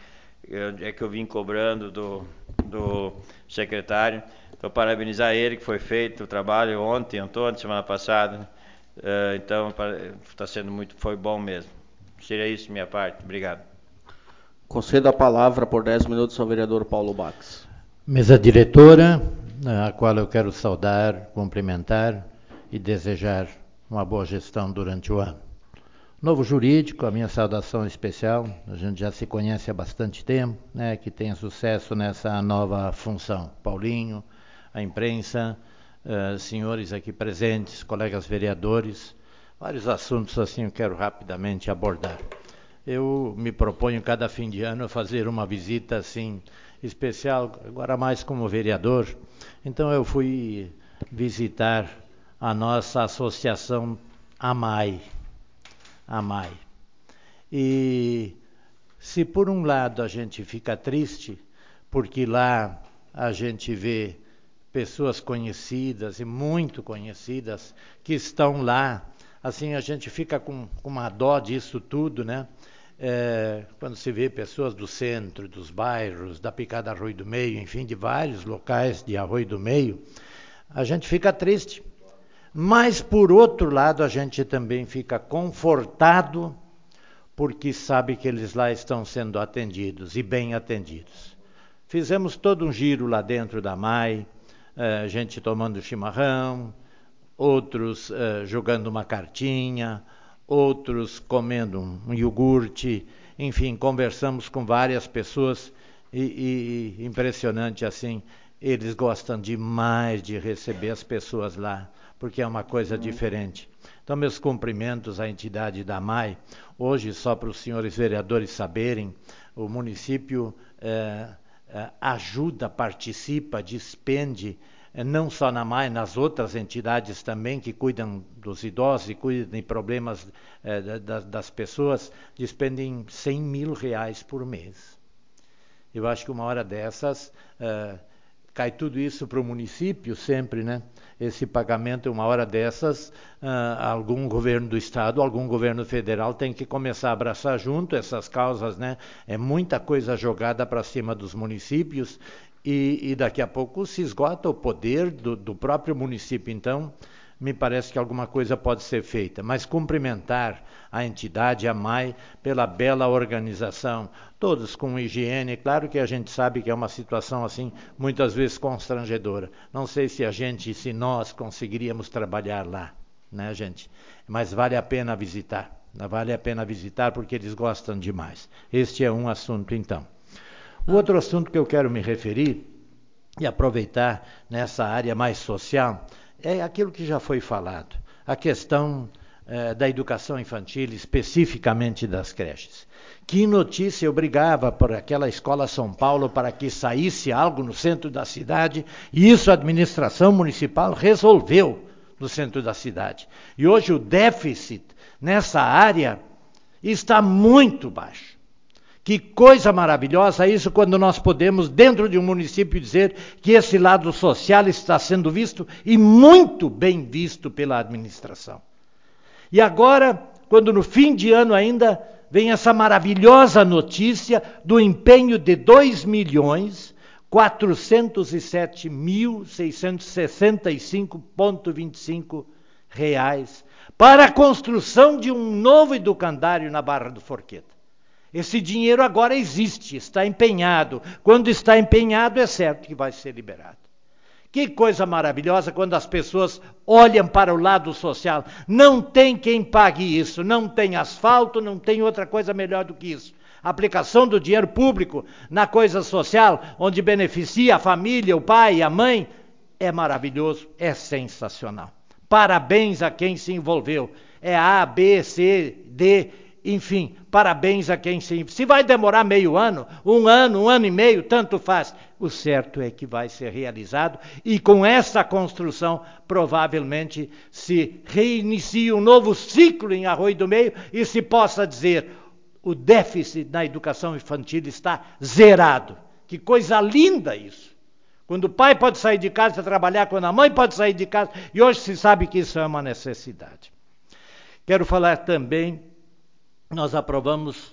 Speaker 8: é que eu vim cobrando do secretário. Então, parabenizar ele, que foi feito o trabalho ontem, semana passada. Então, foi bom mesmo. Seria isso minha parte. Obrigado.
Speaker 1: Concedo a palavra por 10 minutos ao vereador Paulo Bax.
Speaker 4: Mesa diretora, a qual eu quero saudar, cumprimentar e desejar uma boa gestão durante o ano. Novo jurídico, a minha saudação especial, a gente já se conhece há bastante tempo, né, que tenha sucesso nessa nova função. Paulinho, a imprensa, senhores aqui presentes, colegas vereadores, vários assuntos assim eu quero rapidamente abordar. Eu me proponho cada fim de ano a fazer uma visita assim especial, agora mais como vereador. Então eu fui visitar a nossa associação AMAI. E se por um lado a gente fica triste, porque lá a gente vê pessoas conhecidas e muito conhecidas que estão lá, assim a gente fica com uma dó disso tudo, né? Quando se vê pessoas do centro, dos bairros, da Picada Arroio do Meio, enfim, de vários locais de Arroio do Meio, a gente fica triste. Mas, por outro lado, a gente também fica confortado, porque sabe que eles lá estão sendo atendidos, e bem atendidos. Fizemos todo um giro lá dentro da AMAI, gente tomando chimarrão, outros jogando uma cartinha, outros comendo um iogurte, enfim, conversamos com várias pessoas e impressionante assim, eles gostam demais de receber as pessoas lá, porque é uma coisa diferente. Então, meus cumprimentos à entidade da AMAI. Hoje, só para os senhores vereadores saberem, o município ajuda, participa, despende, não só na AMAI, nas outras entidades também que cuidam dos idosos e cuidam de problemas das pessoas, despendem R$100 mil por mês. Eu acho que uma hora dessas cai tudo isso para o município sempre, né? Esse pagamento, uma hora dessas, algum governo do estado, algum governo federal tem que começar a abraçar junto essas causas, né? É muita coisa jogada para cima dos municípios e daqui a pouco se esgota o poder do próprio município. Então, me parece que alguma coisa pode ser feita. Mas cumprimentar a entidade, a AMAI, pela bela organização, todos com higiene. Claro que a gente sabe que é uma situação assim, muitas vezes constrangedora. Não sei se nós conseguiríamos trabalhar lá, né, gente? Mas vale a pena visitar. Vale a pena visitar porque eles gostam demais. Este é um assunto, então. O outro assunto que eu quero me referir e aproveitar nessa área mais social é aquilo que já foi falado, a questão da educação infantil, especificamente das creches. Que notícia eu brigava por aquela escola São Paulo para que saísse algo no centro da cidade, e isso a administração municipal resolveu no centro da cidade. E hoje o déficit nessa área está muito baixo. Que coisa maravilhosa isso quando nós podemos, dentro de um município, dizer que esse lado social está sendo visto e muito bem visto pela administração. E agora, quando no fim de ano ainda vem essa maravilhosa notícia do empenho de R$2.407.665,25 para a construção de um novo educandário na Barra do Forqueta. Esse dinheiro agora existe, está empenhado. Quando está empenhado, é certo que vai ser liberado. Que coisa maravilhosa quando as pessoas olham para o lado social. Não tem quem pague isso, não tem asfalto, não tem outra coisa melhor do que isso. A aplicação do dinheiro público na coisa social, onde beneficia a família, o pai, a mãe, é maravilhoso, é sensacional. Parabéns a quem se envolveu. É A, B, C, D, enfim, parabéns a quem se... Se vai demorar meio ano, um ano e meio, tanto faz. O certo é que vai ser realizado e com essa construção provavelmente se reinicia um novo ciclo em Arroio do Meio e se possa dizer o déficit na educação infantil está zerado. Que coisa linda isso! Quando o pai pode sair de casa para trabalhar, quando a mãe pode sair de casa, e hoje se sabe que isso é uma necessidade. Quero falar também... Nós aprovamos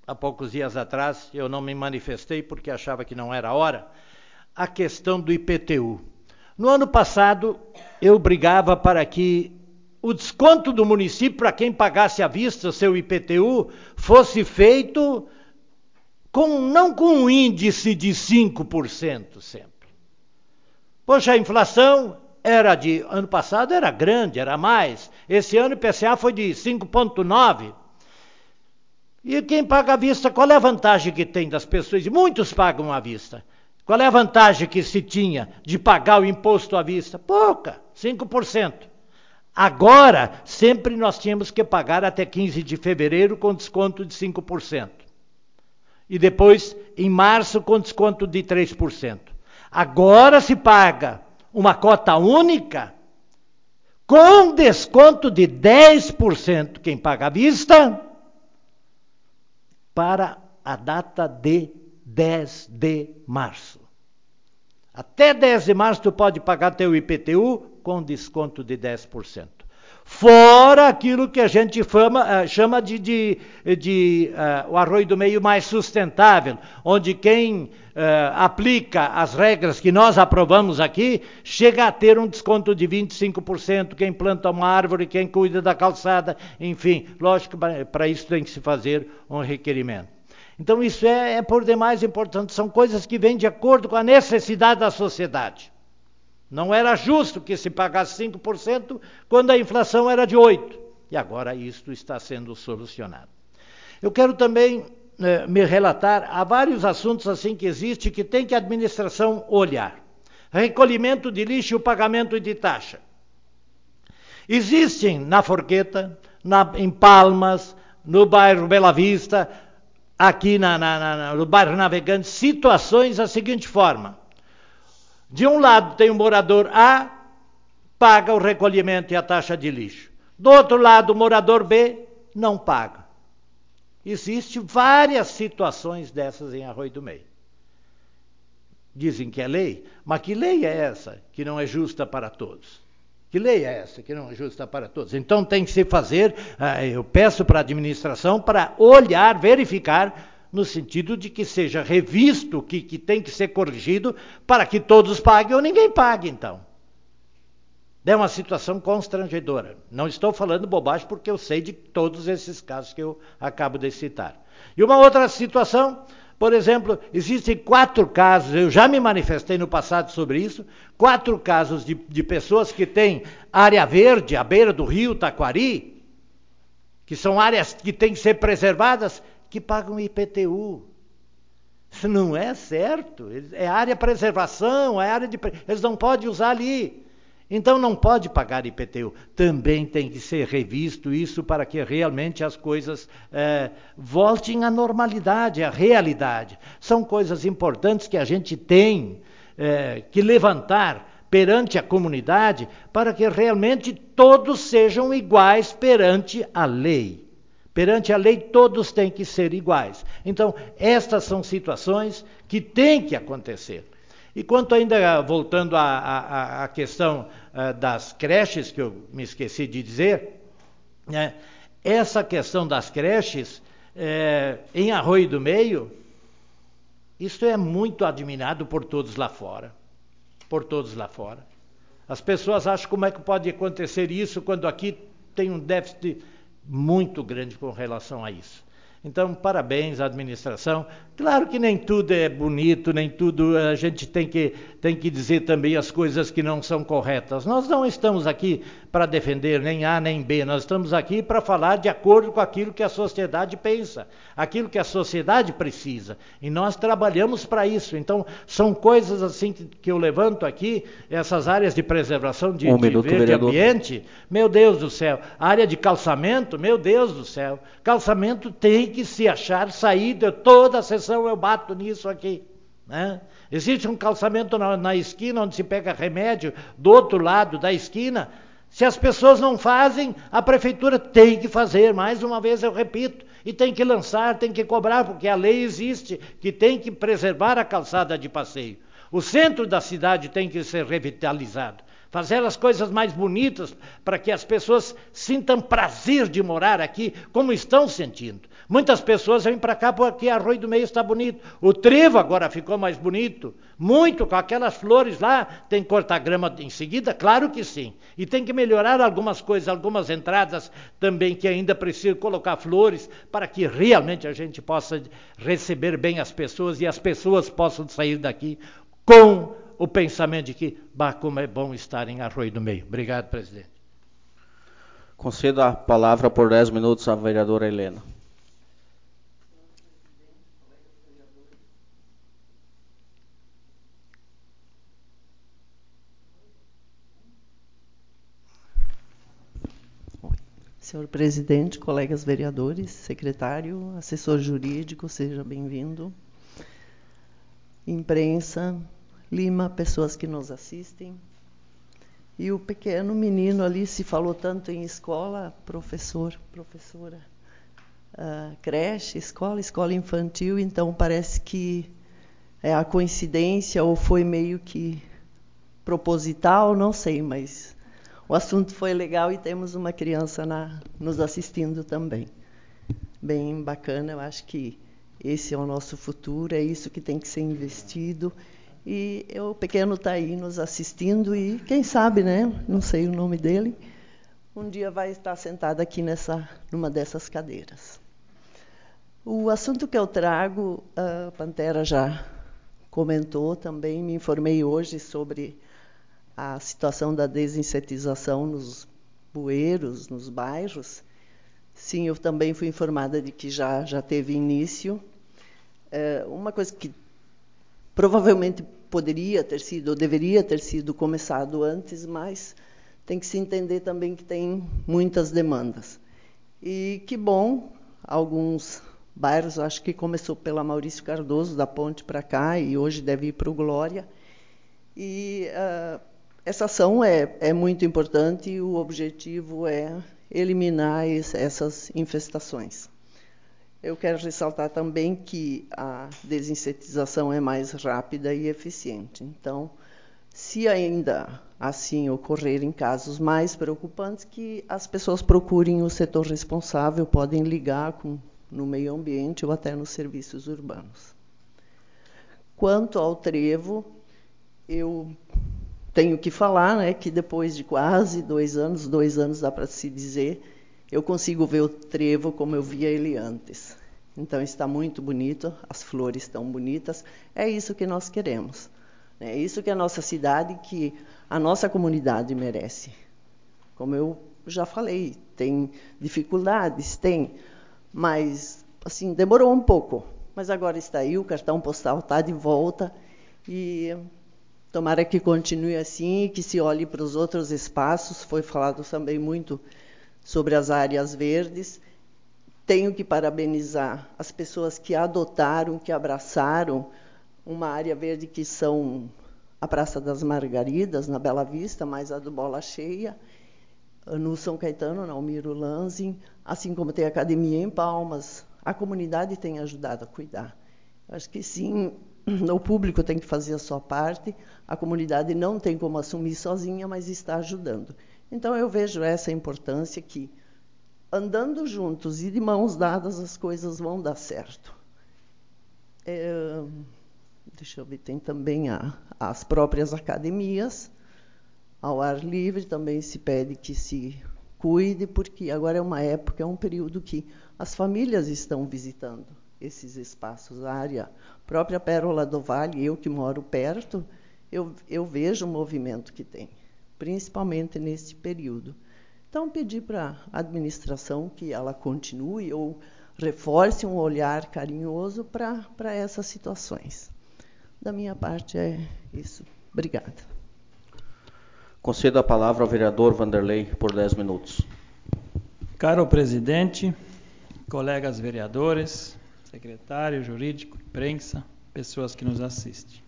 Speaker 4: há poucos dias atrás, eu não me manifestei porque achava que não era a hora, a questão do IPTU. No ano passado, eu brigava para que o desconto do município para quem pagasse à vista o seu IPTU fosse feito não com um índice de 5% sempre. Poxa, a inflação ano passado era grande, era mais. Esse ano o IPCA foi de 5,9%. E quem paga à vista, qual é a vantagem que tem das pessoas? Muitos pagam à vista. Qual é a vantagem que se tinha de pagar o imposto à vista? Pouca, 5%. Agora, sempre nós tínhamos que pagar até 15 de fevereiro com desconto de 5%. E depois, em março, com desconto de 3%. Agora se paga uma cota única com desconto de 10%, quem paga à vista, para a data de 10 de março. Até 10 de março tu pode pagar teu IPTU com desconto de 10%. Fora aquilo que a gente chama de o arroio do meio mais sustentável, onde quem aplica as regras que nós aprovamos aqui, chega a ter um desconto de 25%, quem planta uma árvore, quem cuida da calçada, enfim, lógico que para isso tem que se fazer um requerimento. Então isso é por demais importante, são coisas que vêm de acordo com a necessidade da sociedade. Não era justo que se pagasse 5% quando a inflação era de 8%. E agora isto está sendo solucionado. Eu quero também me relatar a vários assuntos assim que existe que tem que a administração olhar. Recolhimento de lixo e o pagamento de taxa. Existem na Forqueta, em Palmas, no bairro Bela Vista, aqui no bairro Navegantes, situações da seguinte forma. De um lado tem o morador A, paga o recolhimento e a taxa de lixo. Do outro lado, o morador B não paga. Existem várias situações dessas em Arroio do Meio. Dizem que é lei, mas que lei é essa que não é justa para todos? Que lei é essa que não é justa para todos? Então tem que se fazer, eu peço para a administração para olhar, verificar, no sentido de que seja revisto, que tem que ser corrigido, para que todos paguem ou ninguém pague, então. É uma situação constrangedora. Não estou falando bobagem porque eu sei de todos esses casos que eu acabo de citar. E uma outra situação, por exemplo, existem 4 casos, eu já me manifestei no passado sobre isso, 4 casos de pessoas que têm área verde à beira do rio Taquari, que são áreas que têm que ser preservadas, que pagam IPTU. Isso não é certo. É área de preservação, é área de... Eles não podem usar ali. Então não pode pagar IPTU. Também tem que ser revisto isso para que realmente as coisas voltem à normalidade, à realidade. São coisas importantes que a gente tem que levantar perante a comunidade para que realmente todos sejam iguais perante a lei. Perante a lei, todos têm que ser iguais. Então, estas são situações que têm que acontecer. E quanto ainda, voltando à questão das creches, que eu me esqueci de dizer, né, essa questão das creches em Arroio do Meio, isso é muito admirado por todos lá fora. Por todos lá fora. As pessoas acham como é que pode acontecer isso quando aqui tem um déficit muito grande com relação a isso. Então, parabéns à administração. Claro que nem tudo é bonito, nem tudo a gente tem que dizer também as coisas que não são corretas. Nós não estamos aqui para defender nem A nem B, nós estamos aqui para falar de acordo com aquilo que a sociedade pensa, aquilo que a sociedade precisa. E nós trabalhamos para isso. Então, são coisas assim que eu levanto aqui, essas áreas de preservação de verde ambiente, meu Deus do céu. A área de calçamento, meu Deus do céu. Calçamento tem que se achar saída, toda a sessão eu bato nisso aqui. Né? Existe um calçamento na esquina onde se pega remédio, do outro lado da esquina. Se as pessoas não fazem, a prefeitura tem que fazer, mais uma vez eu repito, e tem que lançar, tem que cobrar, porque a lei existe, que tem que preservar a calçada de passeio. O centro da cidade tem que ser revitalizado. fazer as coisas mais bonitas para que as pessoas sintam prazer de morar aqui, como estão sentindo. Muitas pessoas vêm para cá porque Arroio do Meio está bonito. O trevo agora ficou mais bonito, muito, com aquelas flores lá. Tem que cortar grama em seguida? Claro que sim. E tem que melhorar algumas coisas, algumas entradas também que ainda precisam colocar flores para que realmente a gente possa receber bem as pessoas e as pessoas possam sair daqui com o pensamento de que, bah, como é bom estar em Arroio do Meio. Obrigado, presidente.
Speaker 1: Concedo a palavra por 10 minutos à vereadora Helena.
Speaker 9: Senhor presidente, colegas vereadores, secretário, assessor jurídico, seja bem-vindo. Imprensa, Lima, pessoas que nos assistem. E o pequeno menino ali, se falou tanto em escola, professora, creche, escola infantil, então parece que é a coincidência ou foi meio que proposital, não sei, mas o assunto foi legal e temos uma criança nos assistindo também. Bem bacana, eu acho que esse é o nosso futuro, é isso que tem que ser investido. E o pequeno está aí nos assistindo e, quem sabe, né? Não sei o nome dele, um dia vai estar sentado aqui numa dessas cadeiras. O assunto que eu trago, a Pantera já comentou também, me informei hoje sobre a situação da desinsetização nos bueiros, nos bairros. Sim, eu também fui informada de que já teve início. Uma coisa que provavelmente poderia ter sido, ou deveria ter sido começado antes, mas tem que se entender também que tem muitas demandas. E que bom, alguns bairros, acho que começou pela Maurício Cardoso, da Ponte para cá, e hoje deve ir para o Glória. E essa ação é muito importante e o objetivo é eliminar essas infestações. Eu quero ressaltar também que a desinsetização é mais rápida e eficiente. Então, se ainda assim ocorrerem casos mais preocupantes, que as pessoas procurem o setor responsável, podem ligar no meio ambiente ou até nos serviços urbanos. Quanto ao trevo, eu tenho que falar, né, que depois de quase 2 anos dá para se dizer, eu consigo ver o trevo como eu via ele antes. Então, está muito bonito, as flores estão bonitas. É isso que nós queremos. É isso que a nossa cidade, que a nossa comunidade merece. Como eu já falei, tem dificuldades, tem, mas assim, demorou um pouco. Mas agora está aí, o cartão postal está de volta e tomara que continue assim e que se olhe para os outros espaços. Foi falado também muito sobre as áreas verdes. Tenho que parabenizar as pessoas que adotaram, que abraçaram uma área verde que são a Praça das Margaridas, na Bela Vista, mais a do Bola Cheia, no São Caetano, na Almiro Lanzin, assim como tem a academia em Palmas. A comunidade tem ajudado a cuidar. Acho que sim, o público tem que fazer a sua parte, a comunidade não tem como assumir sozinha, mas está ajudando. Então, eu vejo essa importância que, andando juntos e de mãos dadas, as coisas vão dar certo. Deixa eu ver, tem também as próprias academias, ao ar livre, também se pede que se cuide, porque agora é uma época, é um período que as famílias estão visitando esses espaços. A área própria Pérola do Vale, eu que moro perto, eu vejo o movimento que tem, principalmente neste período. Então, pedir para a administração que ela continue ou reforce um olhar carinhoso para essas situações. Da minha parte é isso. Obrigada.
Speaker 1: Concedo a palavra ao vereador Vanderlei por 10 minutos.
Speaker 2: Caro presidente, colegas vereadores, secretário jurídico, imprensa, pessoas que nos assistem.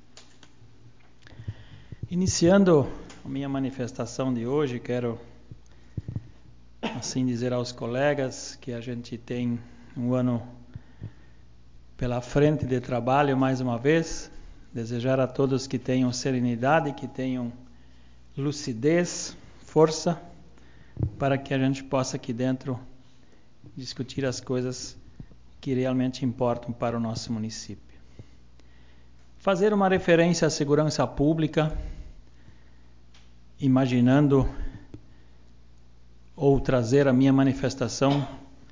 Speaker 2: Iniciando a minha manifestação de hoje, quero assim dizer aos colegas que a gente tem um ano pela frente de trabalho mais uma vez, desejar a todos que tenham serenidade, que tenham lucidez, força, para que a gente possa aqui dentro discutir as coisas que realmente importam para o nosso município. Fazer uma referência à segurança pública, imaginando ou trazer a minha manifestação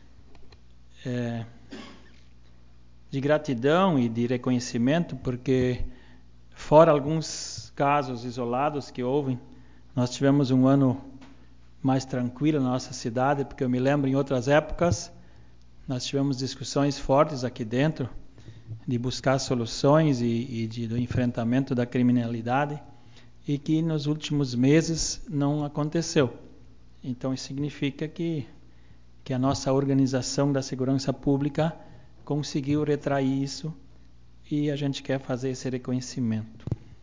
Speaker 2: de gratidão e de reconhecimento, porque fora alguns casos isolados que houve, nós tivemos um ano mais tranquilo na nossa cidade, porque eu me lembro em outras épocas, nós tivemos discussões fortes aqui dentro, de buscar soluções do enfrentamento da criminalidade, e que nos últimos meses não aconteceu. Então isso significa que a nossa organização da segurança pública conseguiu retrair isso, e a gente quer fazer esse reconhecimento.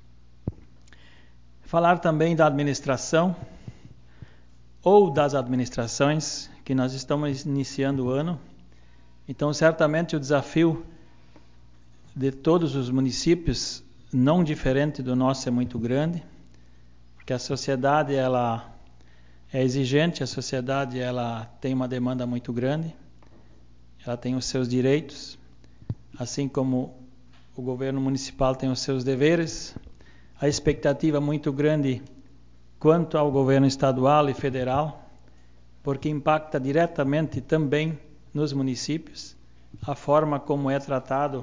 Speaker 2: Falar também da administração, ou das administrações, que nós estamos iniciando o ano. Então, certamente o desafio de todos os municípios, não diferente do nosso, é muito grande, porque a sociedade ela é exigente, a sociedade ela tem uma demanda muito grande, ela tem os seus direitos, assim como o governo municipal tem os seus deveres, a expectativa muito grande quanto ao governo estadual e federal, porque impacta diretamente também nos municípios, a forma como é tratado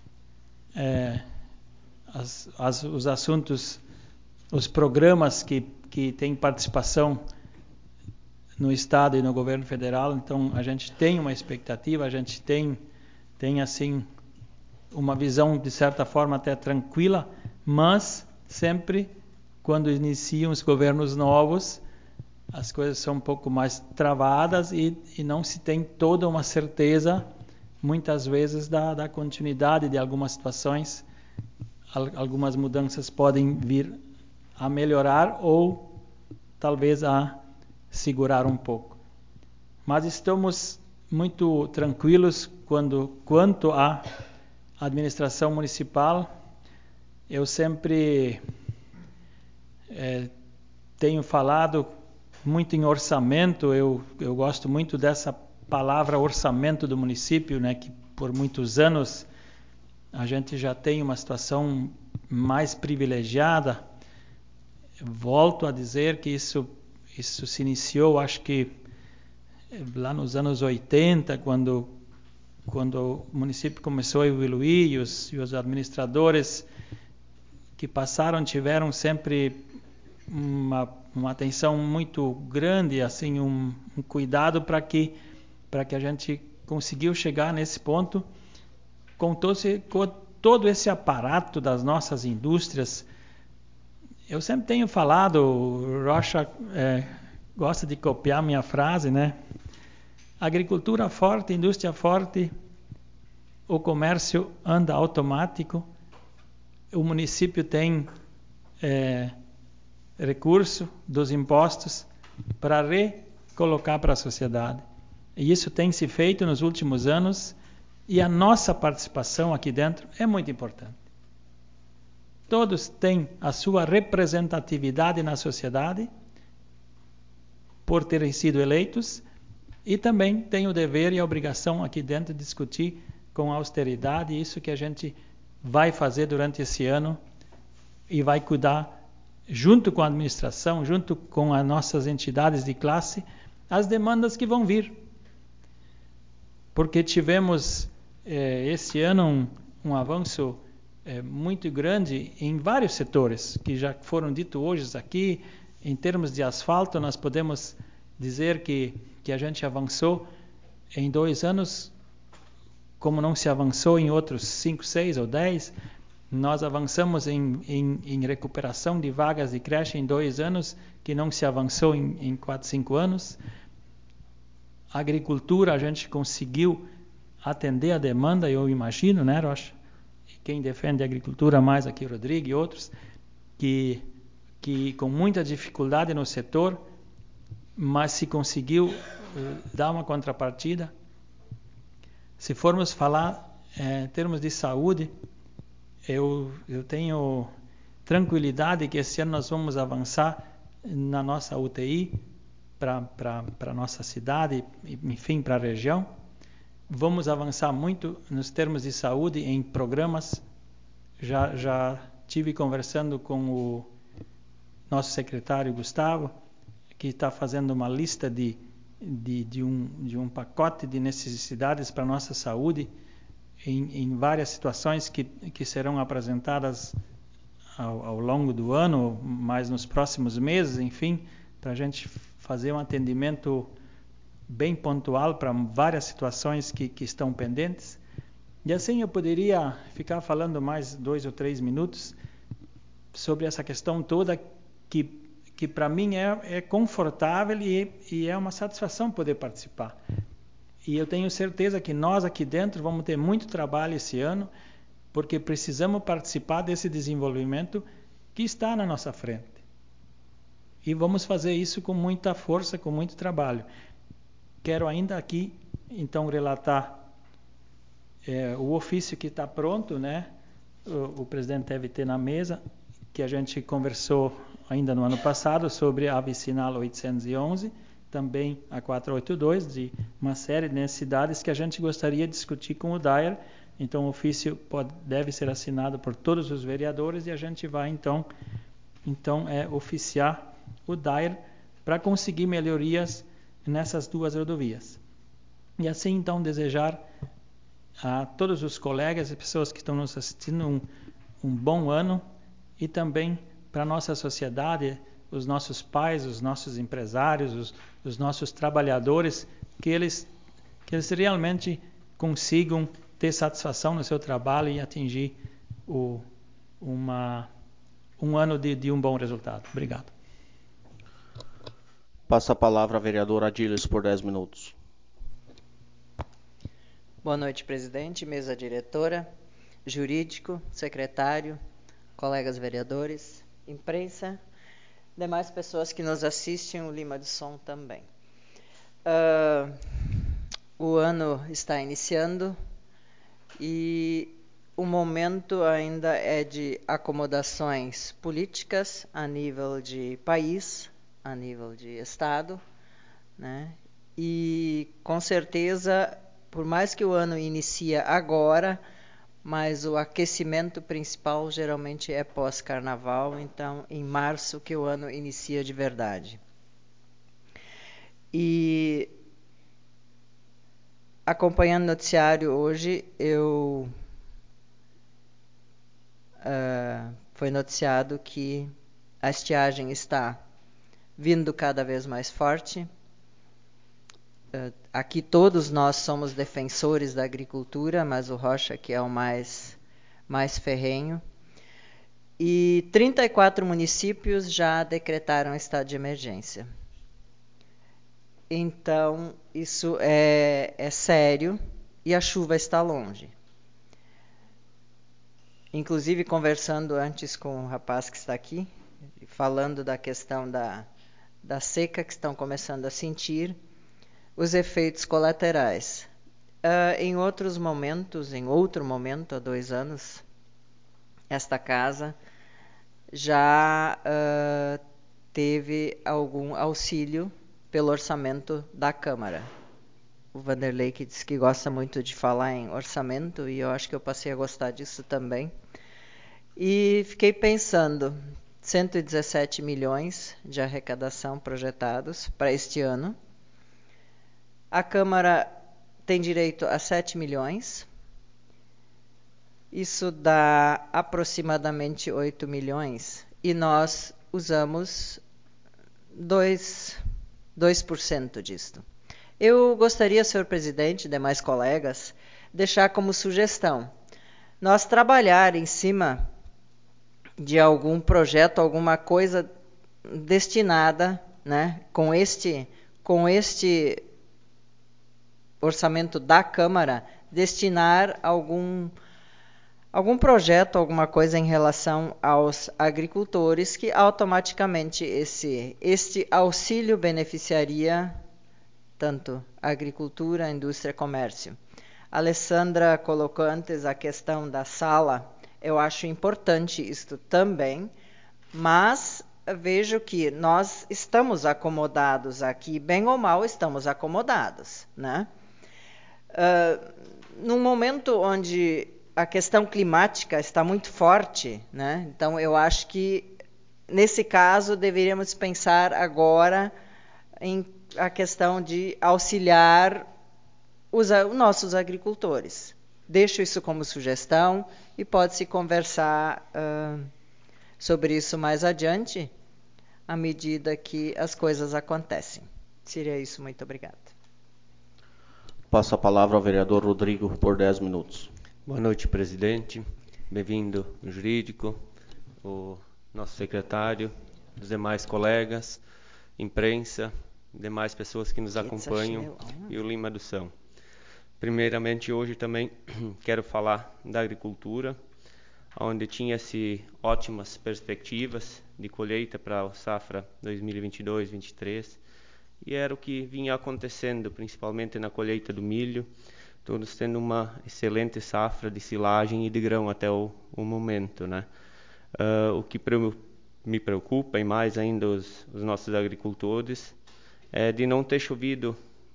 Speaker 2: os assuntos, os programas que têm participação no Estado e no governo federal. Então a gente tem uma expectativa, a gente tem assim uma visão de certa forma até tranquila, mas sempre quando iniciam os governos novos, as coisas são um pouco mais travadas e não se tem toda uma certeza, muitas vezes, da continuidade de algumas situações. Algumas mudanças podem vir a melhorar ou talvez a segurar um pouco. Mas estamos muito tranquilos quanto à administração municipal. Eu sempre tenho falado muito em orçamento, eu gosto muito dessa palavra orçamento do município, né, que por muitos anos a gente já tem uma situação mais privilegiada. Volto a dizer que isso se iniciou, acho que lá nos anos 80, quando o município começou a evoluir e os administradores que passaram tiveram sempre uma atenção muito grande, assim, um cuidado para que a gente conseguiu chegar nesse ponto com todo esse aparato das nossas indústrias. Eu sempre tenho falado, o Rocha gosta de copiar minha frase, né? Agricultura forte, indústria forte, o comércio anda automático, o município tem recurso dos impostos para recolocar para a sociedade. E isso tem se feito nos últimos anos, e a nossa participação aqui dentro é muito importante. Todos têm a sua representatividade na sociedade por terem sido eleitos, e também têm o dever e a obrigação aqui dentro de discutir com austeridade isso que a gente vai fazer durante esse ano e vai cuidar junto com a administração, junto com as nossas entidades de classe, as demandas que vão vir. Porque tivemos esse ano um avanço muito grande em vários setores, que já foram ditos hoje aqui. Em termos de asfalto, nós podemos dizer que a gente avançou em 2 anos, como não se avançou em outros 5, 6 ou 10, nós avançamos em recuperação de vagas de creche em 2 anos, que não se avançou em 4, 5 anos. A agricultura, a gente conseguiu atender a demanda, eu imagino, né, Rocha? Quem defende a agricultura mais aqui, Rodrigo e outros, que com muita dificuldade no setor, mas se conseguiu dar uma contrapartida. Se formos falar em termos de saúde, eu tenho tranquilidade que esse ano nós vamos avançar na nossa UTI para a nossa cidade, enfim, para a região. Vamos avançar muito nos termos de saúde em programas. Já tive conversando com o nosso secretário Gustavo, que está fazendo uma lista de um pacote de necessidades para a nossa saúde em várias situações que serão apresentadas ao longo do ano, mas nos próximos meses, enfim, para a gente fazer um atendimento bem pontual para várias situações que estão pendentes. E assim eu poderia ficar falando mais 2 ou 3 minutos sobre essa questão toda que para mim é confortável e é uma satisfação poder participar. E eu tenho certeza que nós aqui dentro vamos ter muito trabalho esse ano, porque precisamos participar desse desenvolvimento que está na nossa frente. E vamos fazer isso com muita força, com muito trabalho. Quero ainda aqui, então, relatar o ofício que está pronto, né? O presidente deve ter na mesa, que a gente conversou ainda no ano passado sobre a vicinal 811, também a 482, de uma série de necessidades que a gente gostaria de discutir com o DAER. Então, o ofício deve ser assinado por todos os vereadores e a gente vai, então oficiar o DAER para conseguir melhorias nessas 2 rodovias. E assim, então, desejar a todos os colegas e pessoas que estão nos assistindo um bom ano, e também para a nossa sociedade, os nossos pais, os nossos empresários, os nossos trabalhadores, que eles realmente consigam ter satisfação no seu trabalho e atingir um ano de um bom resultado. Obrigado.
Speaker 1: Passa a palavra à vereadora Adilis por 10 minutos.
Speaker 5: Boa noite, presidente, mesa diretora, jurídico, secretário, colegas vereadores, imprensa, demais pessoas que nos assistem, o Lima de Som também. O ano está iniciando e o momento ainda é de acomodações políticas a nível de país, a nível de Estado, né? E com certeza, por mais que o ano inicia agora, mas o aquecimento principal geralmente é pós-carnaval, então em março que o ano inicia de verdade. E acompanhando o noticiário hoje, foi noticiado que a estiagem está vindo cada vez mais forte. Aqui todos nós somos defensores da agricultura, mas o Rocha que é o mais ferrenho. E 34 municípios já decretaram estado de emergência. Então, isso é sério e a chuva está longe. Inclusive, conversando antes com o rapaz que está aqui, falando da questão da seca que estão começando a sentir, os efeitos colaterais. Em outro momento, há 2 anos, esta casa já teve algum auxílio pelo orçamento da Câmara. O Vanderlei que disse que gosta muito de falar em orçamento, e eu acho que eu passei a gostar disso também. E fiquei pensando, 117 milhões de arrecadação projetados para este ano. A Câmara tem direito a 7 milhões. Isso dá aproximadamente 8 milhões. E nós usamos 2% disto. Eu gostaria, senhor presidente e demais colegas, deixar como sugestão nós trabalhar em cima de algum projeto, alguma coisa destinada, né, com este orçamento da Câmara, destinar algum projeto, alguma coisa em relação aos agricultores, que automaticamente este auxílio beneficiaria tanto a agricultura, a indústria e comércio. A Alessandra colocou antes a questão da sala. Eu acho importante isto também, mas vejo que nós estamos acomodados aqui, bem ou mal estamos acomodados, né? Num momento onde a questão climática está muito forte, né? Então eu acho que nesse caso deveríamos pensar agora em a questão de auxiliar os nossos agricultores. Deixo isso como sugestão e pode-se conversar sobre isso mais adiante, à medida que as coisas acontecem. Seria isso, muito obrigada.
Speaker 1: Passo a palavra ao vereador Rodrigo por 10 minutos.
Speaker 10: Boa noite, presidente. Bem-vindo no jurídico, o nosso secretário, os demais colegas, imprensa, demais pessoas que nos acompanham e o Lima do São. Primeiramente, hoje também quero falar da agricultura, onde tinha-se ótimas perspectivas de colheita para a safra 2022-23, e era o que vinha acontecendo, principalmente na colheita do milho, todos tendo uma excelente safra de silagem e de grão até o momento, né? O que me preocupa, e mais ainda os nossos agricultores, é de não ter chovido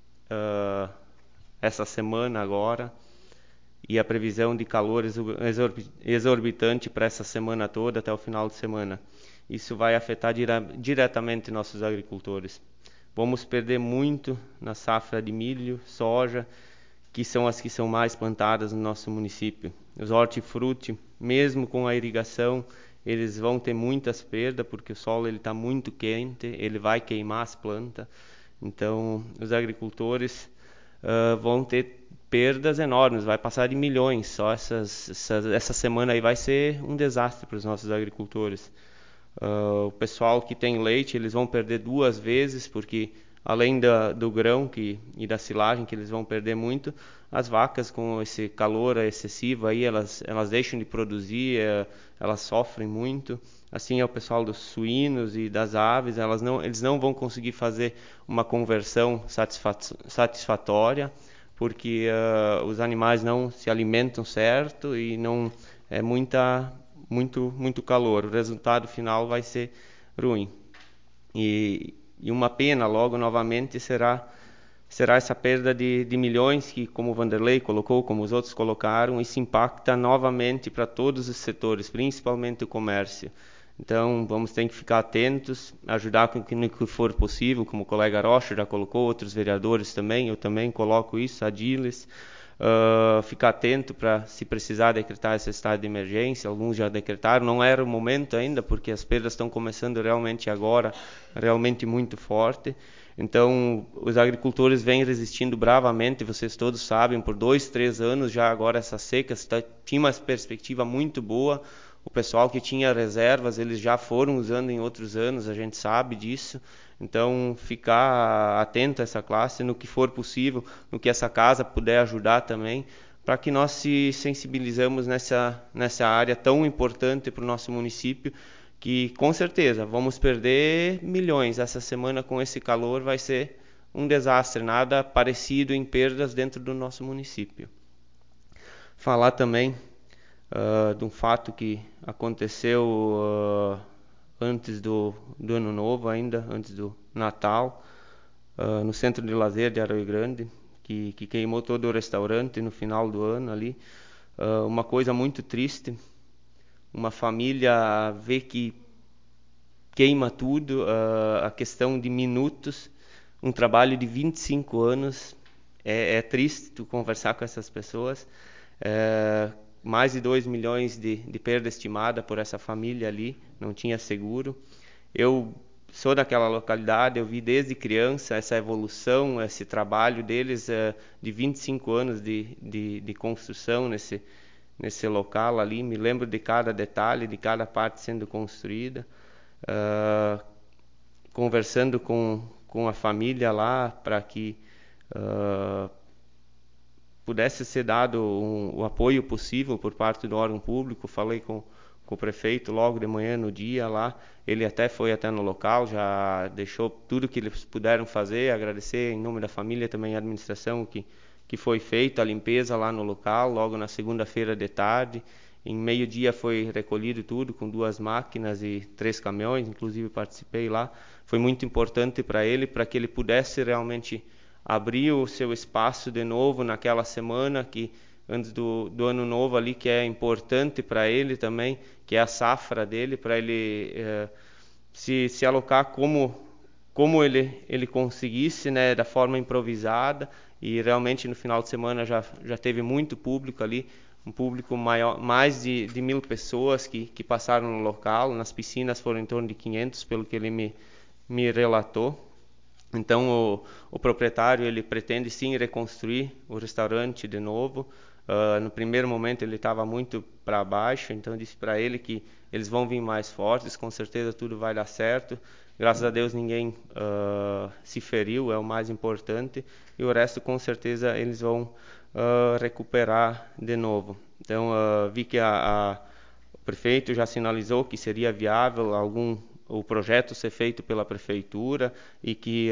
Speaker 10: essa semana agora, e a previsão de calor exorbitante para essa semana toda, até o final de semana. Isso vai afetar diretamente nossos agricultores. Vamos perder muito na safra de milho, soja, que são as que são mais plantadas no nosso município. Os hortifruti, mesmo com a irrigação, eles vão ter muitas perdas, porque o solo está muito quente, ele vai queimar as plantas. Então, os agricultores vão ter perdas enormes, vai passar de milhões. Só essa semana aí vai ser um desastre para os nossos agricultores. O pessoal que tem leite, eles vão perder 2 vezes, porque além do grão e da silagem, que eles vão perder muito, as vacas com esse calor excessivo aí, elas deixam de produzir, elas sofrem muito. Assim é o pessoal dos suínos e das aves, eles não vão conseguir fazer uma conversão satisfatória, porque os animais não se alimentam certo e não é muito calor. O resultado final vai ser ruim. E uma pena, logo novamente, será essa perda de milhões que, como o Vanderlei colocou, como os outros colocaram, isso impacta novamente para todos os setores, principalmente o comércio. Então, vamos ter que ficar atentos, ajudar no que for possível, como o colega Rocha já colocou, outros vereadores também, eu também coloco isso, a Diles, ficar atento para, se precisar decretar esse estado de emergência. Alguns já decretaram, não era o momento ainda, porque as perdas estão começando realmente agora, realmente muito forte. Então, os agricultores vêm resistindo bravamente, vocês todos sabem, por 2, 3 anos já agora essa seca tinha uma perspectiva muito boa. O pessoal que tinha reservas, eles já foram usando em outros anos, a gente sabe disso. Então, ficar atento a essa classe, no que for possível, no que essa casa puder ajudar também, para que nós se sensibilizamos nessa área tão importante para o nosso município, que com certeza vamos perder milhões. Essa semana com esse calor vai ser um desastre, nada parecido em perdas dentro do nosso município. Falar também de um fato que aconteceu antes do Ano Novo ainda, antes do Natal, no Centro de Lazer de Arroio Grande, que queimou todo o restaurante no final do ano ali. Uma coisa muito triste, uma família vê que queima tudo, a questão de minutos, um trabalho de 25 anos, é triste tu conversar com essas pessoas, mais de 2 milhões de perda estimada por essa família ali, não tinha seguro. Eu sou daquela localidade, eu vi desde criança essa evolução, esse trabalho deles de 25 anos de construção nesse local ali. Me lembro de cada detalhe, de cada parte sendo construída. Conversando com a família lá para que pudesse ser dado o apoio possível por parte do órgão público. Falei com o prefeito logo de manhã no dia lá, ele até foi até no local, já deixou tudo que eles puderam fazer, agradecer em nome da família também a administração que foi feita, a limpeza lá no local, logo na segunda-feira de tarde, Em meio-dia foi recolhido tudo com 2 máquinas e 3 caminhões, inclusive participei lá. Foi muito importante para ele, para que ele pudesse realmente abrir o seu espaço de novo naquela semana, que antes do ano novo ali, que é importante para ele também, que é a safra dele, para ele se alocar como ele conseguisse, né, da forma improvisada. E realmente no final de semana já teve muito público ali, um público maior, mais de 1.000 pessoas que passaram no local. Nas piscinas foram em torno de 500, pelo que ele me relatou. Então o proprietário ele pretende sim reconstruir o restaurante de novo. No primeiro momento ele estava muito para baixo, então eu disse para ele que eles vão vir mais fortes, com certeza tudo vai dar certo. Graças a Deus ninguém se feriu, é o mais importante, e o resto com certeza eles vão recuperar de novo. Então vi que o prefeito já sinalizou que seria viável o projeto ser feito pela prefeitura e que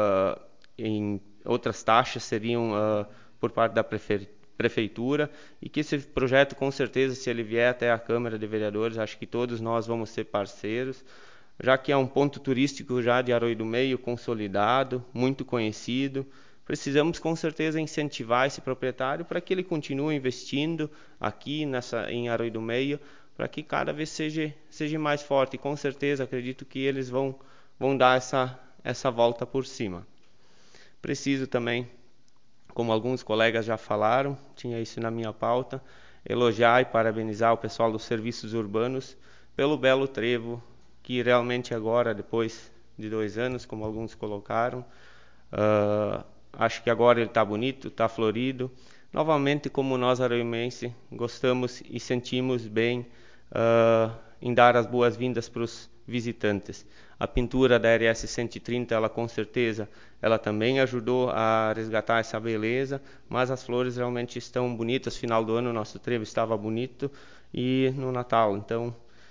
Speaker 10: em outras taxas seriam por parte da prefeitura, e que esse projeto com certeza, se ele vier até a Câmara de Vereadores, acho que todos nós vamos ser parceiros, já que é um ponto turístico já de Arroio do Meio consolidado, muito conhecido. Precisamos com certeza incentivar esse proprietário para que ele continue investindo aqui em Arroio do Meio, para que cada vez seja mais forte. E com certeza acredito que eles vão dar essa volta por cima. Preciso também, como alguns colegas já falaram, tinha isso na minha pauta, elogiar e parabenizar o pessoal dos serviços urbanos pelo belo trevo, que realmente agora, depois de 2 anos, como alguns colocaram, acho que agora ele está bonito, está florido. Novamente, como nós arroiumenses gostamos e sentimos bem em dar as boas-vindas para os visitantes. A pintura da RS 130, ela com certeza, ela também ajudou a resgatar essa beleza, mas as flores realmente estão bonitas. Final do ano nosso trevo estava bonito, e no Natal. Então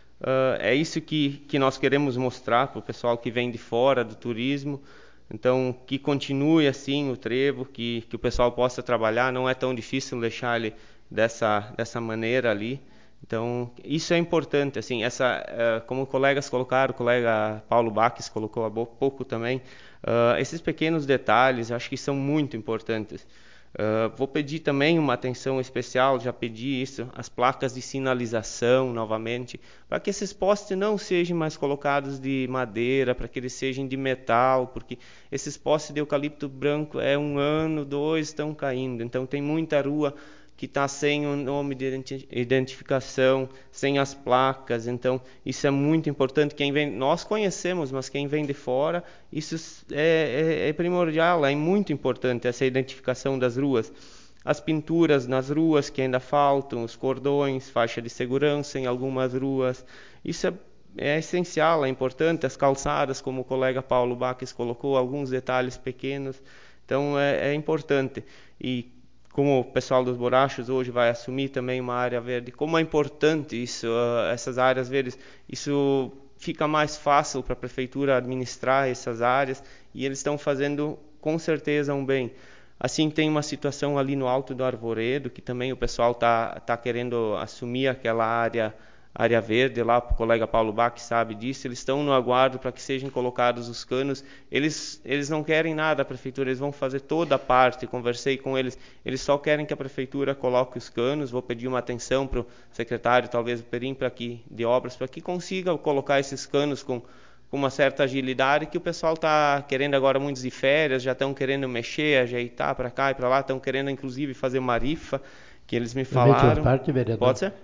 Speaker 10: é isso que nós queremos mostrar para o pessoal que vem de fora do turismo. Então, que continue assim o trevo, que o pessoal possa trabalhar. Não é tão difícil deixar ele dessa maneira ali. Então, isso é importante. Assim, como colegas colocaram, o colega Paulo Baques colocou há pouco também, esses pequenos detalhes, acho que são muito importantes. Vou pedir também uma atenção especial, já pedi isso, as placas de sinalização novamente, para que esses postes não sejam mais colocados de madeira, para que eles sejam de metal, porque esses postes de eucalipto branco 1 ano, 2 estão caindo. Então tem muita rua que está sem o nome de identificação, sem as placas. Então isso é muito importante. Nós conhecemos, mas quem vem de fora, isso é primordial, é muito importante essa identificação das ruas. As pinturas nas ruas que ainda faltam, os cordões, faixa de segurança em algumas ruas, isso é essencial, é importante. As calçadas, como o colega Paulo Baques colocou, alguns detalhes pequenos, então é importante. E como o pessoal dos borrachos hoje vai assumir também uma área verde, como é importante isso, essas áreas verdes, isso fica mais fácil para a prefeitura administrar essas áreas, e eles estão fazendo com certeza um bem. Assim, tem uma situação ali no Alto do Arvoredo, que também o pessoal está querendo assumir aquela área verde lá, o colega Paulo Bach sabe disso. Eles estão no aguardo para que sejam colocados os canos. Eles não querem nada, a prefeitura, eles vão fazer toda a parte. Conversei com eles, eles só querem que a prefeitura coloque os canos. Vou pedir uma atenção para o secretário, talvez o Perim, de obras, para que consiga colocar esses canos com uma certa agilidade, que o pessoal está querendo agora, muitos de férias, já estão querendo mexer, ajeitar para cá e para lá, estão querendo inclusive fazer uma rifa, que eles me falaram.
Speaker 4: Parte, vereador.
Speaker 10: Pode ser?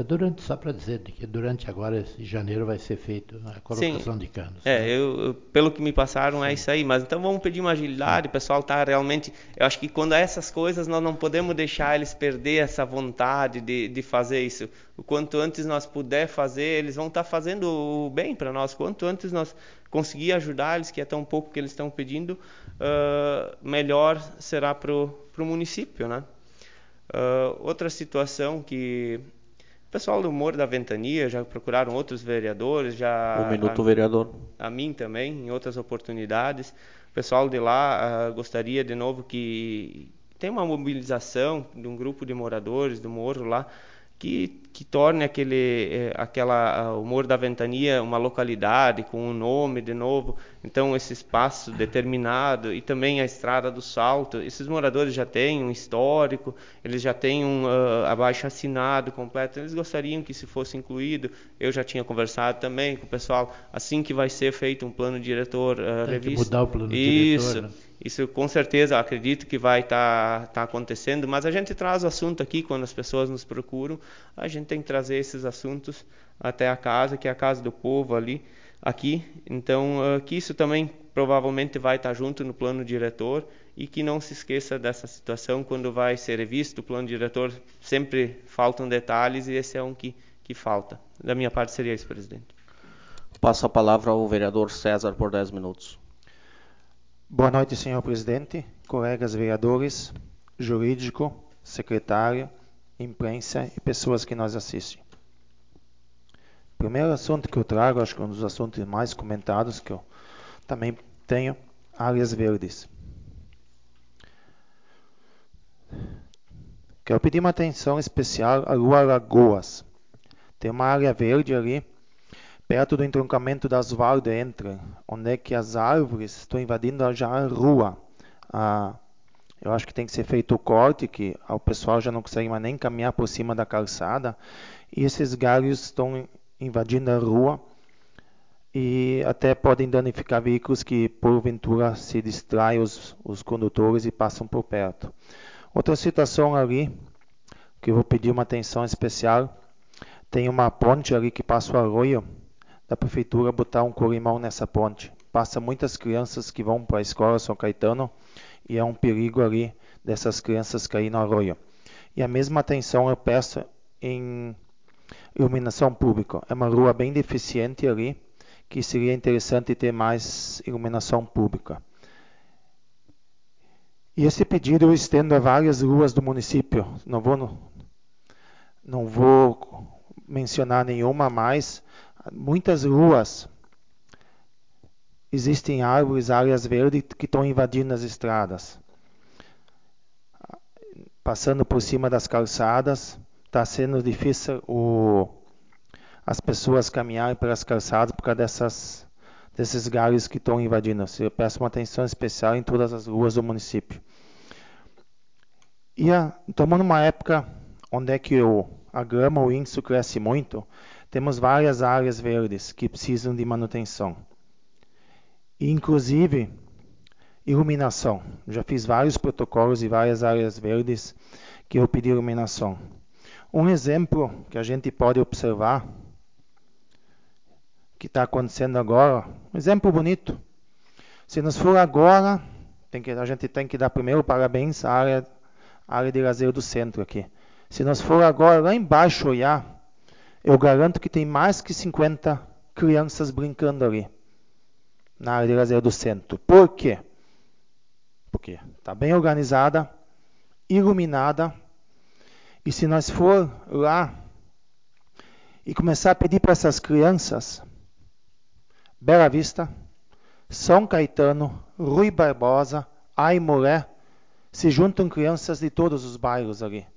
Speaker 4: Só para dizer que durante agora, esse janeiro, vai ser feito a colocação
Speaker 10: Sim.
Speaker 4: de canos.
Speaker 10: Pelo que me passaram,
Speaker 4: Sim.
Speaker 10: É isso aí. Mas então vamos pedir uma agilidade. O pessoal está realmente... Eu acho que quando há essas coisas, nós não podemos deixar eles perder essa vontade de fazer isso. O quanto antes nós puder fazer, eles vão estar fazendo o bem para nós. Quanto antes nós conseguir ajudar eles, que é tão pouco que eles estão pedindo, melhor será para o município, né? Outra situação que... O pessoal do Morro da Ventania já procuraram outros vereadores,
Speaker 1: vereador.
Speaker 10: A mim também, em outras oportunidades. O pessoal de lá gostaria de novo que tem uma mobilização de um grupo de moradores do Morro lá, que que torne o Morro da Ventania uma localidade com um nome de novo. Então, esse espaço determinado e também a Estrada do Salto, esses moradores já têm um histórico, eles já têm abaixo-assinado completo, eles gostariam que isso fosse incluído. Eu já tinha conversado também com o pessoal, assim que vai ser feito um plano diretor revisto.
Speaker 4: Mudar o plano diretor, né?
Speaker 10: Isso com certeza acredito que vai tá acontecendo, mas a gente traz o assunto aqui quando as pessoas nos procuram, a gente tem que trazer esses assuntos até a casa, que é a casa do povo aqui. Então, que isso também provavelmente vai estar junto no plano diretor e que não se esqueça dessa situação quando vai ser revisto o plano diretor, sempre faltam detalhes e esse é um que falta. Da minha parte seria isso, presidente.
Speaker 1: Passo a palavra ao vereador César por 10 minutos.
Speaker 11: Boa noite, senhor presidente, colegas vereadores, jurídico, secretário, imprensa e pessoas que nos assistem. O primeiro assunto que eu trago, acho que é um dos assuntos mais comentados que eu também tenho, áreas verdes. Quero pedir uma atenção especial à Rua Lagoas. Tem uma área verde ali, perto do entroncamento da Osvaldo Entra, onde é que as árvores estão invadindo já a rua. Eu acho que tem que ser feito o corte, que o pessoal já não consegue mais nem caminhar por cima da calçada, e esses galhos estão invadindo a rua e até podem danificar veículos que porventura se distraem os condutores e passam por perto. Outra situação ali, que eu vou pedir uma atenção especial, tem uma ponte ali que passa o arroio, da prefeitura botar um corrimão nessa ponte. Passa muitas crianças que vão para a escola São Caetano e é um perigo ali dessas crianças caírem no arroio. E a mesma atenção eu peço em iluminação pública. É uma rua bem deficiente ali, que seria interessante ter mais iluminação pública. E esse pedido eu estendo a várias ruas do município. Não vou mencionar nenhuma mais. Muitas ruas existem árvores, áreas verdes que estão invadindo as estradas. Passando por cima das calçadas, está sendo difícil as pessoas caminharem pelas calçadas por causa desses galhos que estão invadindo. Eu peço uma atenção especial em todas as ruas do município. E estamos numa época onde é que a grama, o índice cresce muito, temos várias áreas verdes que precisam de manutenção. E, inclusive, iluminação. Já fiz vários protocolos e várias áreas verdes que eu pedi iluminação. Um exemplo que a gente pode observar, que está acontecendo agora, um exemplo bonito. Se nos for agora, a gente tem que dar primeiro parabéns à área de lazer do centro aqui. Se nós for agora lá embaixo olhar, eu garanto que tem mais que 50 crianças brincando ali, na área de lazer do centro. Por quê? Porque está bem organizada, iluminada, e se nós for lá e começar a pedir para essas crianças, Bela Vista, São Caetano, Rui Barbosa, Aimoré, se juntam crianças de todos os bairros ali.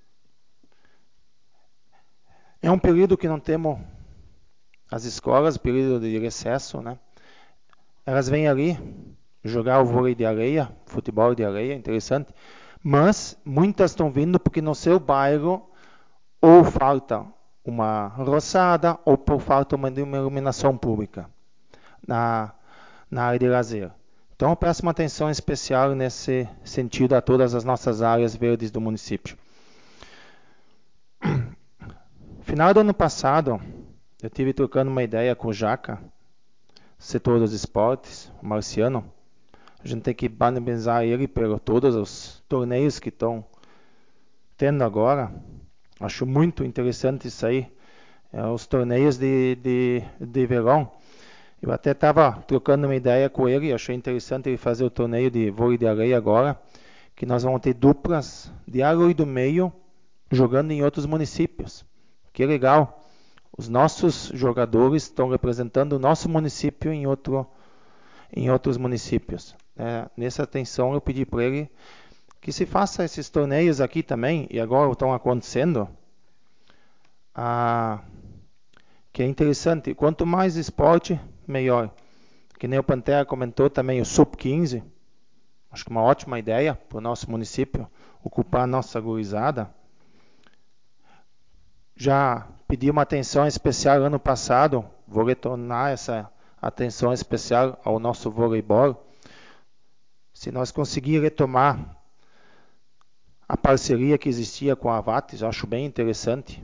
Speaker 11: É um período que não temos as escolas, período de recesso, né? Elas vêm ali jogar o vôlei de areia, futebol de areia, interessante. Mas muitas estão vindo porque no seu bairro ou falta uma roçada ou por falta de uma iluminação pública na área de lazer. Então eu peço uma atenção especial nesse sentido a todas as nossas áreas verdes do município. Final do ano passado, eu estive trocando uma ideia com o Jaca, setor dos esportes, o Marciano. A gente tem que parabenizar ele por todos os torneios que estão tendo agora. Acho muito interessante isso aí, os torneios de verão. Eu até estava trocando uma ideia com ele, achei interessante ele fazer o torneio de vôlei de areia agora, que nós vamos ter duplas de Arroio do Meio jogando em outros municípios. Que legal! Os nossos jogadores estão representando o nosso município em outros municípios. Nessa atenção eu pedi para ele que se faça esses torneios aqui também, e agora estão acontecendo. que é interessante. Quanto mais esporte, melhor. Que nem o Pantera comentou também, o Sub-15. Acho que uma ótima ideia para o nosso município ocupar a nossa gurizada. Já pedi uma atenção especial ano passado, vou retornar essa atenção especial ao nosso voleibol. Se nós conseguirmos retomar a parceria que existia com a Avates, eu acho bem interessante.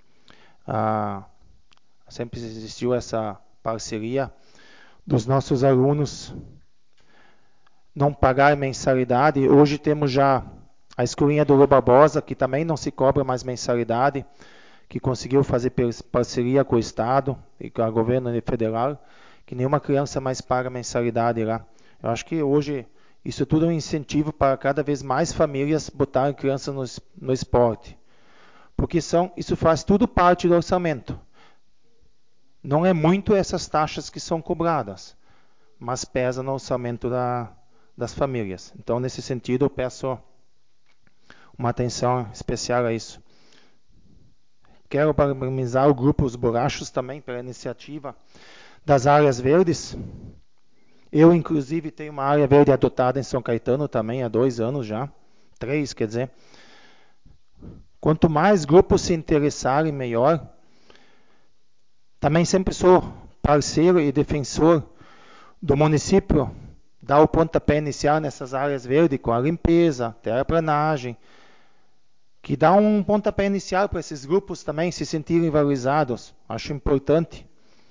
Speaker 11: Sempre existiu essa parceria dos nossos alunos não pagar mensalidade. Hoje temos já a escolinha do Rô Barbosa, que também não se cobra mais mensalidade, que conseguiu fazer parceria com o Estado e com o governo federal, que nenhuma criança mais paga mensalidade lá. Eu acho que hoje isso tudo é um incentivo para cada vez mais famílias botarem crianças no esporte. Porque isso faz tudo parte do orçamento. Não é muito essas taxas que são cobradas, mas pesa no orçamento das famílias. Então, nesse sentido, eu peço uma atenção especial a isso. Quero parabenizar o grupo Os Borrachos também pela iniciativa das áreas verdes. Eu, inclusive, tenho uma área verde adotada em São Caetano também há 2 anos já. 3, quer dizer. Quanto mais grupos se interessarem, melhor. Também sempre sou parceiro e defensor do município dar o pontapé inicial nessas áreas verdes com a limpeza, terraplanagem, que dá um pontapé inicial para esses grupos também se sentirem valorizados. Acho importante.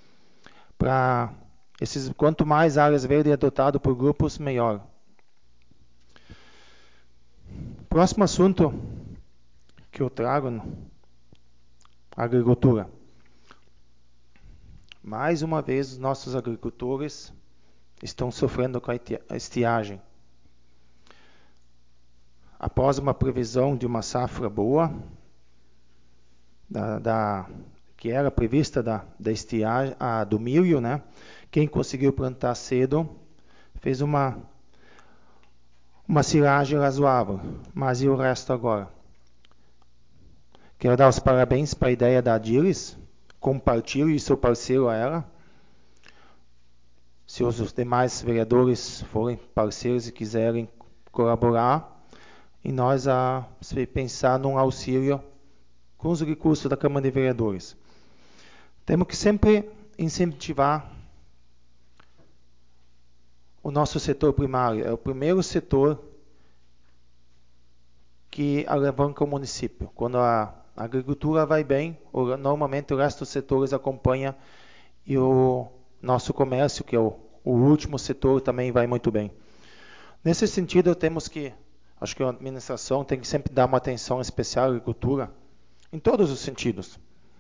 Speaker 11: Quanto mais áreas verdes adotadas por grupos, melhor. Próximo assunto que eu trago, agricultura. Mais uma vez, os nossos agricultores estão sofrendo com a estiagem. Após uma previsão de uma safra boa, que era prevista da estiagem, do milho, né? Quem conseguiu plantar cedo fez uma silagem razoável. Mas e o resto agora? Quero dar os parabéns para a ideia da Adilis. Compartilho e sou parceiro a ela. Se os demais vereadores forem parceiros e quiserem colaborar, e nós pensar num auxílio com os recursos da Câmara de Vereadores. Temos que sempre incentivar o nosso setor primário. É o primeiro setor que alavanca o município. Quando a agricultura vai bem, normalmente o resto dos setores acompanha e o nosso comércio, que é o último setor, também vai muito bem. Nesse sentido, acho que a administração tem que sempre dar uma atenção especial à agricultura, em todos os sentidos.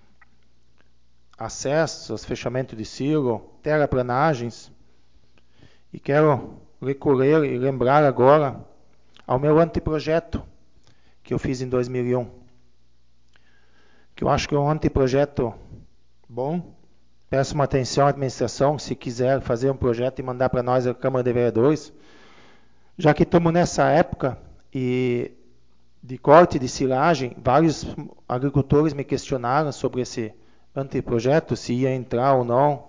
Speaker 11: Acessos, fechamento de silo, terraplanagens. E quero recorrer e lembrar agora ao meu anteprojeto que eu fiz em 2001. Que eu acho que é um anteprojeto bom. Peço uma atenção à administração, se quiser fazer um projeto e mandar para nós a Câmara de Vereadores. Já que estamos nessa época de corte de silagem, vários agricultores me questionaram sobre esse anteprojeto, se ia entrar ou não.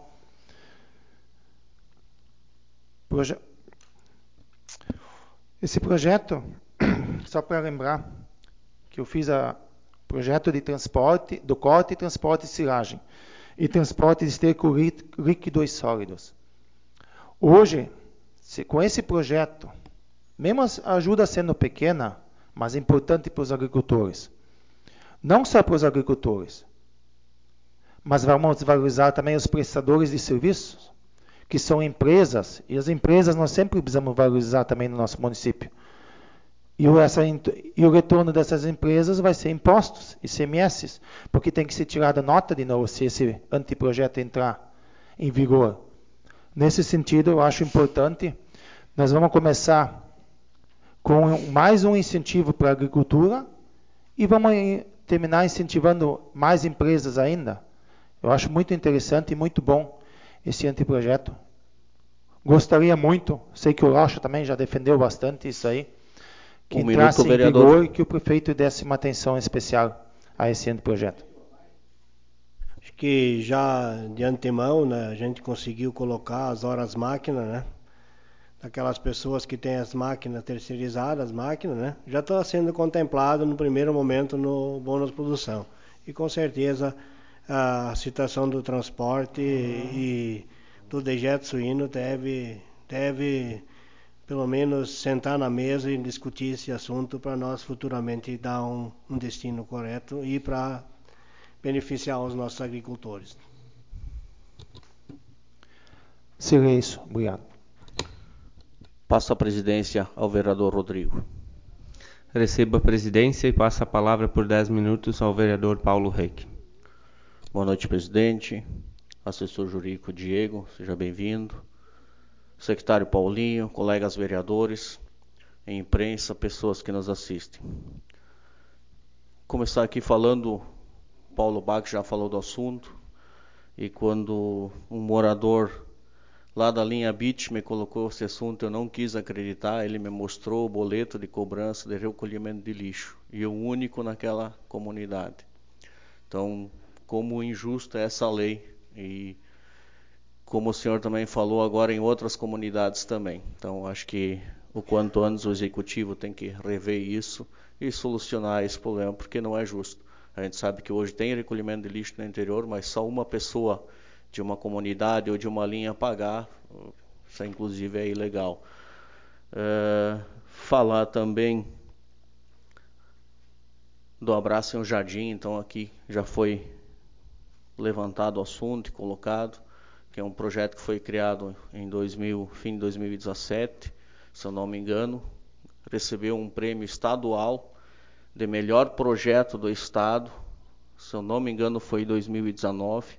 Speaker 11: Esse projeto, só para lembrar, que eu fiz projeto de transporte, do corte e transporte de silagem e transporte de esterco líquido e sólidos. Hoje, com esse projeto, mesmo a ajuda sendo pequena, mas importante para os agricultores, não só para os agricultores, mas vamos valorizar também os prestadores de serviços, que são empresas, e as empresas nós sempre precisamos valorizar também no nosso município. E o retorno dessas empresas vai ser impostos, ICMS, porque tem que ser tirada nota de novo se esse anteprojeto entrar em vigor. Nesse sentido, eu acho importante, nós vamos começar com mais um incentivo para a agricultura e vamos terminar incentivando mais empresas ainda. Eu acho muito interessante e muito bom esse anteprojeto. Gostaria muito, sei que o Rocha também já defendeu bastante isso aí, que entrasse em vigor e que o prefeito desse uma atenção especial a esse anteprojeto.
Speaker 6: que já de antemão, né, a gente conseguiu colocar as horas máquina, né? Aquelas pessoas que têm as máquinas terceirizadas, as máquinas, né? Já está sendo contemplado no primeiro momento no bônus produção. E com certeza a situação do transporte e do dejeto suíno deve pelo menos sentar na mesa e discutir esse assunto para nós futuramente dar um destino correto e para beneficiar os nossos agricultores.
Speaker 11: Silêncio. Obrigado.
Speaker 1: Passo a presidência ao vereador Rodrigo.
Speaker 10: Recebo a presidência e passo a palavra por 10 minutos ao vereador Paulo Reck.
Speaker 1: Boa noite, presidente. Assessor jurídico Diego, seja bem-vindo. Secretário Paulinho, colegas vereadores, imprensa, pessoas que nos assistem. Começar aqui falando, Paulo Bach já falou do assunto, e quando um morador lá da linha Beach me colocou esse assunto, eu não quis acreditar. Ele me mostrou o boleto de cobrança de recolhimento de lixo, e eu único naquela comunidade. Então, como injusta é essa lei, e como o senhor também falou agora em outras comunidades também. Então, acho que o quanto antes o executivo tem que rever isso e solucionar esse problema, porque não é justo. A gente sabe que hoje tem recolhimento de lixo no interior, mas só uma pessoa de uma comunidade ou de uma linha pagar, isso inclusive é ilegal. Falar também do Abraço em um Jardim, então aqui já foi levantado o assunto e colocado, que é um projeto que foi criado em fim de 2017, se eu não me engano, recebeu um prêmio estadual de melhor projeto do estado, se eu não me engano foi em 2019,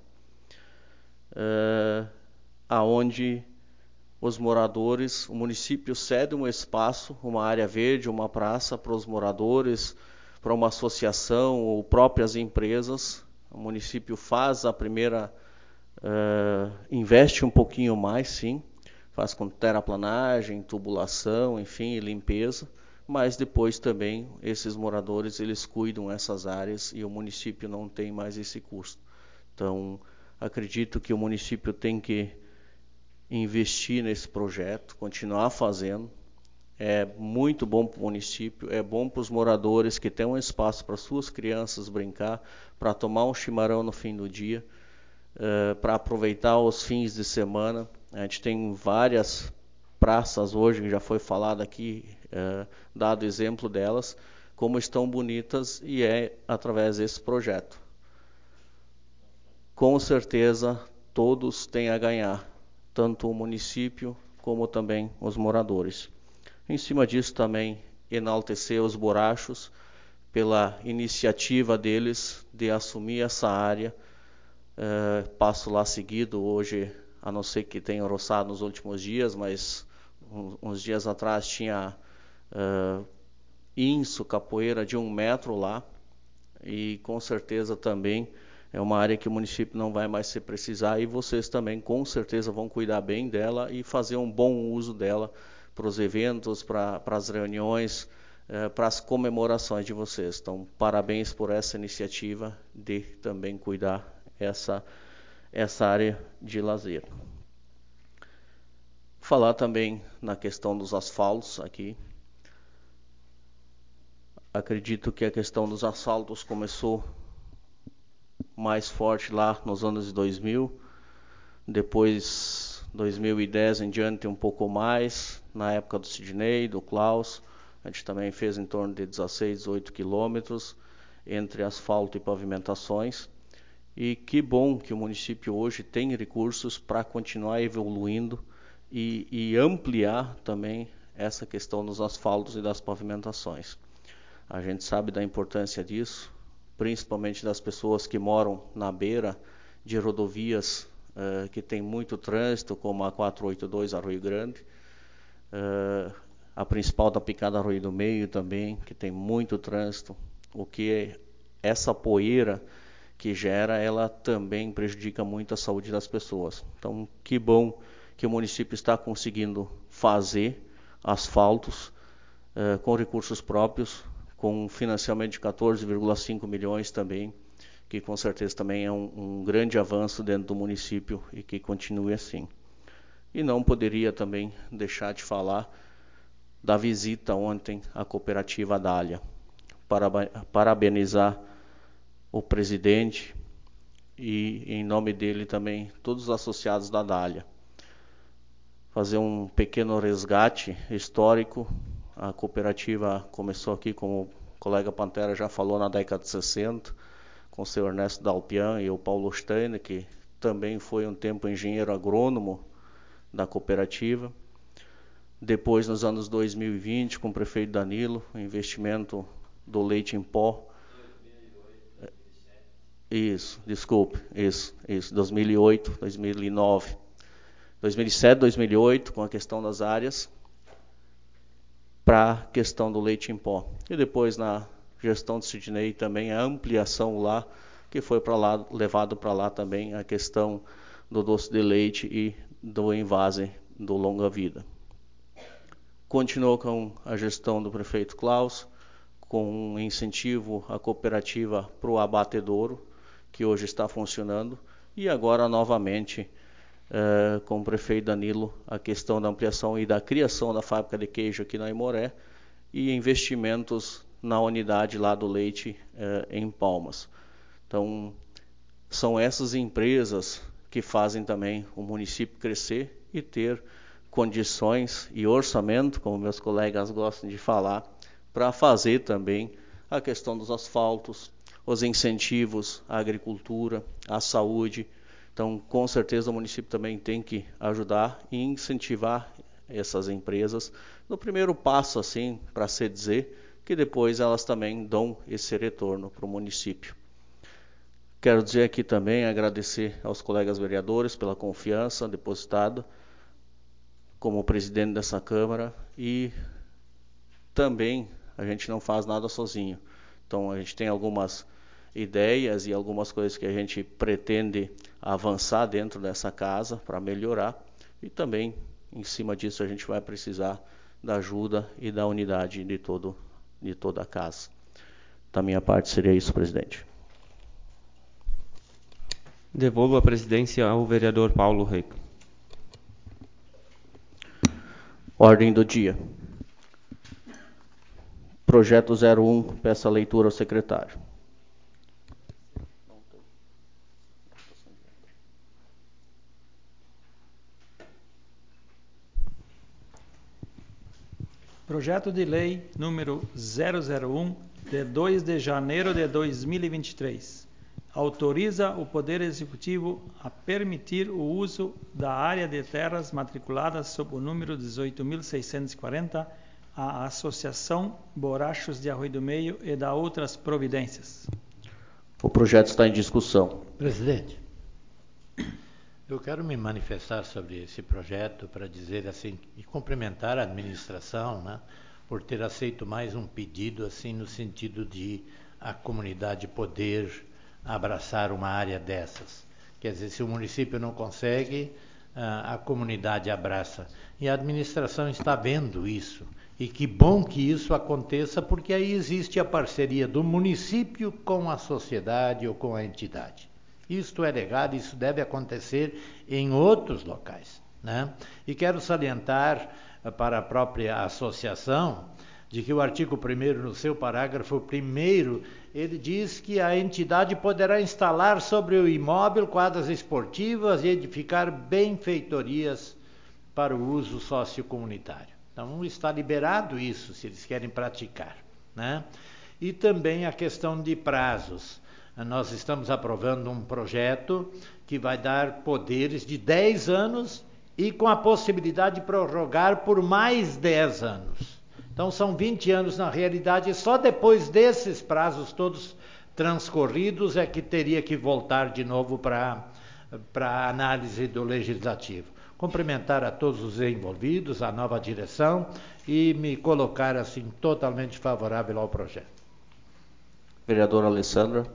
Speaker 1: aonde os moradores, o município cede um espaço, uma área verde, uma praça para os moradores, para uma associação ou próprias empresas. O município faz a primeira, investe um pouquinho mais, sim, faz com terraplanagem, tubulação, enfim, limpeza, mas depois também esses moradores, eles cuidam dessas áreas e o município não tem mais esse custo. Então, acredito que o município tem que investir nesse projeto, continuar fazendo. É muito bom para o município, é bom para os moradores que têm um espaço para suas crianças brincar, para tomar um chimarrão no fim do dia, para aproveitar os fins de semana. A gente tem várias praças hoje, que já foi falado aqui, dado exemplo delas, como estão bonitas, e é através desse projeto. Com certeza todos têm a ganhar, tanto o município como também os moradores. Em cima disso também enaltecer os borrachos pela iniciativa deles de assumir essa área. Passo lá seguido hoje, a não ser que tenha roçado nos últimos dias, mas uns dias atrás tinha inso, capoeira de 1 metro lá, e com certeza também é uma área que o município não vai mais se precisar, e vocês também com certeza vão cuidar bem dela e fazer um bom uso dela para os eventos, para as reuniões, para as comemorações de vocês. Então, parabéns por essa iniciativa de também cuidar essa área de lazer. Falar também na questão dos asfaltos aqui. Acredito que a questão dos asfaltos começou mais forte lá nos anos de 2000, depois 2010 em diante um pouco mais, na época do Sidney, do Klaus, a gente também fez em torno de 16, 18 quilômetros entre asfalto e pavimentações, e que bom que o município hoje tem recursos para continuar evoluindo e ampliar também essa questão dos asfaltos e das pavimentações. A gente sabe da importância disso, principalmente das pessoas que moram na beira de rodovias que tem muito trânsito, como a 482 Arroio Grande, a principal da Picada Arroio do Meio também, que tem muito trânsito, o que essa poeira que gera, ela também prejudica muito a saúde das pessoas. Então, que bom que o município está conseguindo fazer asfaltos com recursos próprios, com financiamento de 14,5 milhões também, que com certeza também é um grande avanço dentro do município e que continue assim. E não poderia também deixar de falar da visita ontem à cooperativa Dália. Parabenizar o presidente e, em nome dele também, todos os associados da Dália. Fazer um pequeno resgate histórico. A cooperativa começou aqui, como o colega Pantera já falou, na década de 60, com o seu Ernesto Dalpian e o Paulo Steiner, que também foi um tempo engenheiro agrônomo da cooperativa. Depois, nos anos 2020, com o prefeito Danilo, o investimento do leite em pó. 2008, 2009. 2007, 2008, com a questão das áreas, para a questão do leite em pó. E depois, na gestão de Sidney, também a ampliação lá, que foi para lá, levado para lá também a questão do doce de leite e do envase do longa vida. Continuou com a gestão do prefeito Klaus, com um incentivo à cooperativa para o abatedouro, que hoje está funcionando, e agora novamente com o prefeito Danilo a questão da ampliação e da criação da fábrica de queijo aqui na Aimoré e investimentos na unidade lá do leite em Palmas. Então, são essas empresas que fazem também o município crescer e ter condições e orçamento, como meus colegas gostam de falar, para fazer também a questão dos asfaltos, os incentivos à agricultura, à saúde. Então, com certeza, o município também tem que ajudar e incentivar essas empresas. No primeiro passo, assim, para se dizer, que depois elas também dão esse retorno para o município. Quero dizer aqui também, agradecer aos colegas vereadores pela confiança depositada como presidente dessa Câmara, e também a gente não faz nada sozinho. Então, a gente tem algumas ideias e algumas coisas que a gente pretende avançar dentro dessa casa para melhorar, e também, em cima disso, a gente vai precisar da ajuda e da unidade de toda a casa. Da minha parte, seria isso, presidente.
Speaker 10: Devolvo a presidência ao vereador Paulo Rei.
Speaker 1: Ordem do dia. Projeto 01, peço a leitura ao secretário.
Speaker 2: Projeto de lei número 001, de 2 de janeiro de 2023. Autoriza o Poder Executivo a permitir o uso da área de terras matriculadas sob o número 18.640 à Associação Borrachos de Arroio do Meio e da outras providências.
Speaker 1: O projeto está em discussão.
Speaker 4: Presidente, eu quero me manifestar sobre esse projeto para dizer assim, e cumprimentar a administração, né, por ter aceito mais um pedido assim no sentido de a comunidade poder abraçar uma área dessas. Quer dizer, se o município não consegue, a comunidade abraça. E a administração está vendo isso. E que bom que isso aconteça, porque aí existe a parceria do município com a sociedade ou com a entidade. Isto é legal, isso deve acontecer em outros locais, né? E quero salientar para a própria associação de que o artigo 1º, no seu parágrafo 1º, ele diz que a entidade poderá instalar sobre o imóvel quadras esportivas e edificar benfeitorias para o uso sociocomunitário. Então está liberado isso, se eles querem praticar, né? E também a questão de prazos. Nós estamos aprovando um projeto que vai dar poderes de 10 anos e com a possibilidade de prorrogar por mais 10 anos. Então são 20 anos na realidade, e só depois desses prazos todos transcorridos é que teria que voltar de novo para a análise do Legislativo. Cumprimentar a todos os envolvidos, a nova direção, e me colocar assim totalmente favorável ao projeto.
Speaker 1: Vereadora Alessandra.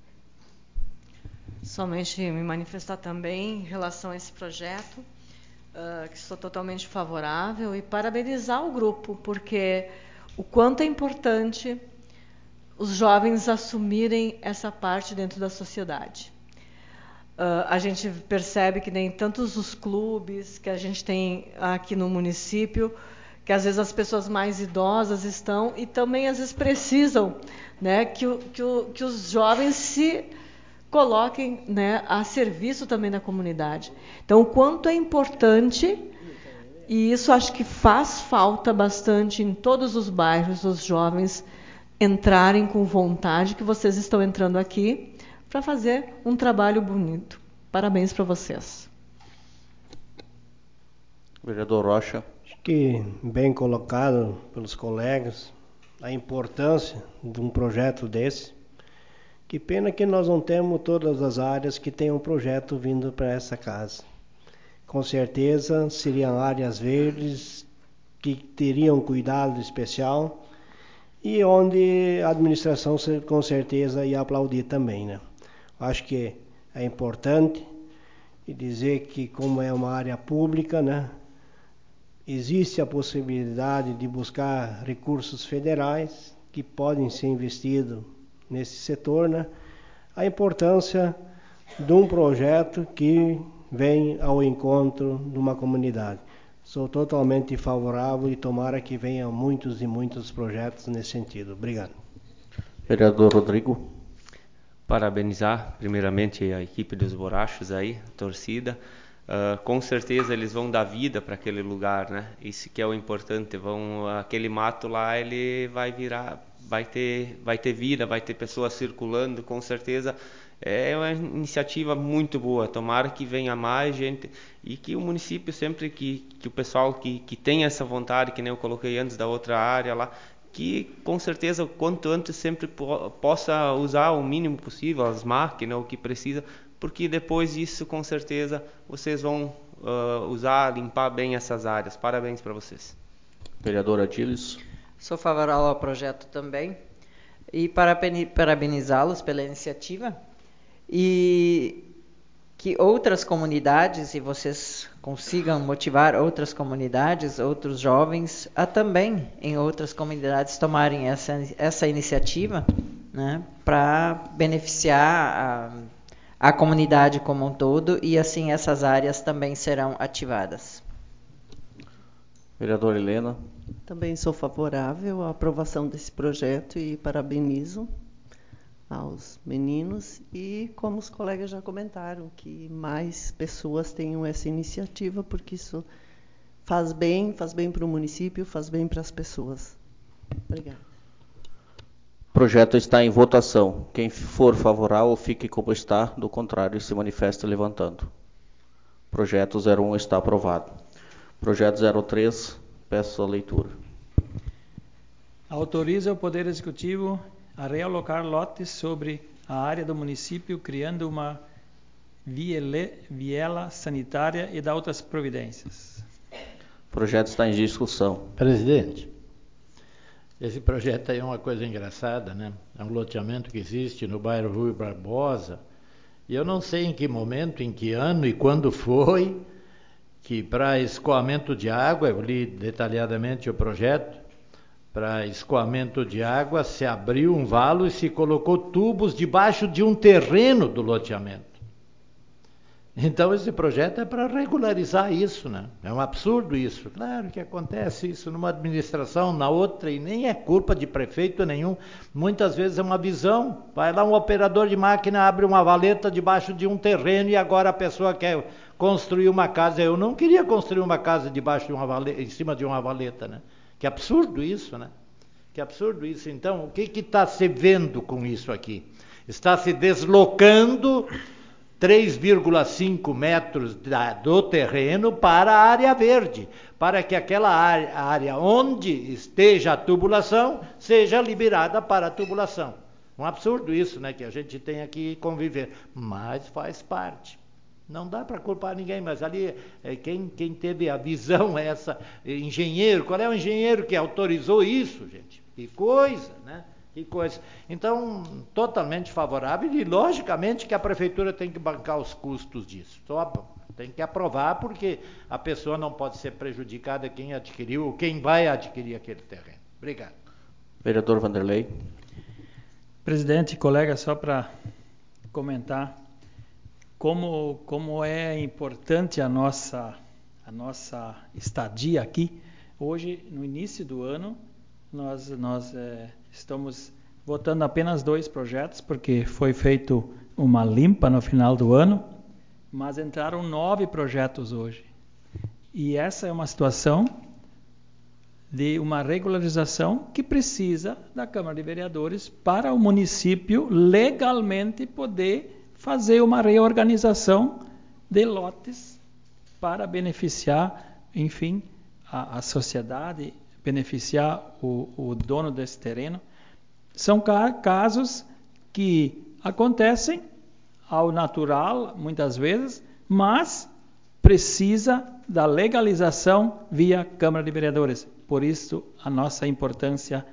Speaker 7: Somente me manifestar também em relação a esse projeto, que sou totalmente favorável, e parabenizar o grupo, porque o quanto é importante os jovens assumirem essa parte dentro da sociedade. A gente percebe que nem tantos os clubes que a gente tem aqui no município, que às vezes as pessoas mais idosas estão e também às vezes precisam, né, que os jovens se coloquem, né, a serviço também da comunidade. Então, o quanto é importante, e isso acho que faz falta bastante em todos os bairros, os jovens entrarem com vontade, que vocês estão entrando aqui para fazer um trabalho bonito. Parabéns para vocês.
Speaker 1: Vereador Rocha.
Speaker 6: Acho que bem colocado pelos colegas a importância de um projeto desse. Que pena que nós não temos todas as áreas que tem um projeto vindo para essa casa. Com certeza seriam áreas verdes que teriam cuidado especial e onde a administração com certeza ia aplaudir também, né? Acho que é importante dizer que, como é uma área pública, né, existe a possibilidade de buscar recursos federais que podem ser investidos nesse setor, né? A importância de um projeto que vem ao encontro de uma comunidade. Sou totalmente favorável e tomara que venham muitos e muitos projetos nesse sentido. Obrigado.
Speaker 1: Vereador Rodrigo.
Speaker 10: Parabenizar primeiramente a equipe dos Borrachos aí, a torcida. Com certeza eles vão dar vida para aquele lugar, né? Isso que é o importante. Aquele mato lá, ele vai virar, vai ter vida, vai ter pessoas circulando, com certeza. É uma iniciativa muito boa. Tomara que venha mais gente e que o município sempre que o pessoal que tem essa vontade, que nem eu coloquei antes da outra área lá, que com certeza quanto antes sempre possa usar o mínimo possível as máquinas, o que precisa, porque depois disso com certeza vocês vão usar, limpar bem essas áreas. Parabéns para vocês.
Speaker 1: Vereador Adilis.
Speaker 5: Sou favorável ao projeto também e parabenizá-los pela iniciativa e que outras comunidades, e vocês consigam motivar outras comunidades, outros jovens, a também em outras comunidades tomarem essa iniciativa, né, para beneficiar a comunidade como um todo, e assim essas áreas também serão ativadas.
Speaker 1: Vereadora Helena.
Speaker 9: Também sou favorável à aprovação desse projeto e parabenizo aos meninos e, como os colegas já comentaram, que mais pessoas tenham essa iniciativa, porque isso faz bem para o município, faz bem para as pessoas. Obrigada.
Speaker 1: O projeto está em votação. Quem for favorável, fique como está, do contrário, se manifeste levantando. Projeto 01 está aprovado. Projeto 03, peço a leitura.
Speaker 2: Autoriza o Poder Executivo a realocar lotes sobre a área do município, criando uma viela sanitária e dá outras providências.
Speaker 1: O projeto está em discussão.
Speaker 4: Presidente, esse projeto aí é uma coisa engraçada, né? É um loteamento que existe no bairro Rui Barbosa, e eu não sei em que momento, em que ano e quando foi, que para escoamento de água, eu li detalhadamente o projeto, para escoamento de água, se abriu um valo e se colocou tubos debaixo de um terreno do loteamento. Então esse projeto é para regularizar isso, né? É um absurdo isso. Claro que acontece isso numa administração, na outra, e nem é culpa de prefeito nenhum. Muitas vezes é uma visão. Vai lá um operador de máquina, abre uma valeta debaixo de um terreno e agora a pessoa quer construir uma casa. Eu não queria construir uma casa debaixo de uma valeta, em cima de uma valeta, né? Que absurdo isso, né? Que absurdo isso. Então, o que está se vendo com isso aqui? Está se deslocando 3,5 metros do terreno para a área verde, para que aquela área onde esteja a tubulação seja liberada para a tubulação. Um absurdo isso, né? Que a gente tem aqui conviver, mas faz parte. Não dá para culpar ninguém, mas ali quem teve a visão é essa, engenheiro. Qual é o engenheiro que autorizou isso, gente? Que coisa, né? Que coisa. Então, totalmente favorável e, logicamente, que a prefeitura tem que bancar os custos disso. Só tem que aprovar, porque a pessoa não pode ser prejudicada, quem adquiriu ou quem vai adquirir aquele terreno. Obrigado.
Speaker 1: Vereador Vanderlei.
Speaker 2: Presidente, colega, só para comentar como é importante a nossa estadia aqui. Hoje, no início do ano, nós estamos votando apenas 2 projetos, porque foi feito uma limpa no final do ano, mas entraram 9 projetos hoje. E essa é uma situação de uma regularização que precisa da Câmara de Vereadores para o município legalmente poder fazer uma reorganização de lotes para beneficiar, enfim, a sociedade, beneficiar o dono desse terreno. São casos que acontecem ao natural, muitas vezes, mas precisa da legalização via Câmara de Vereadores. Por isso, a nossa importância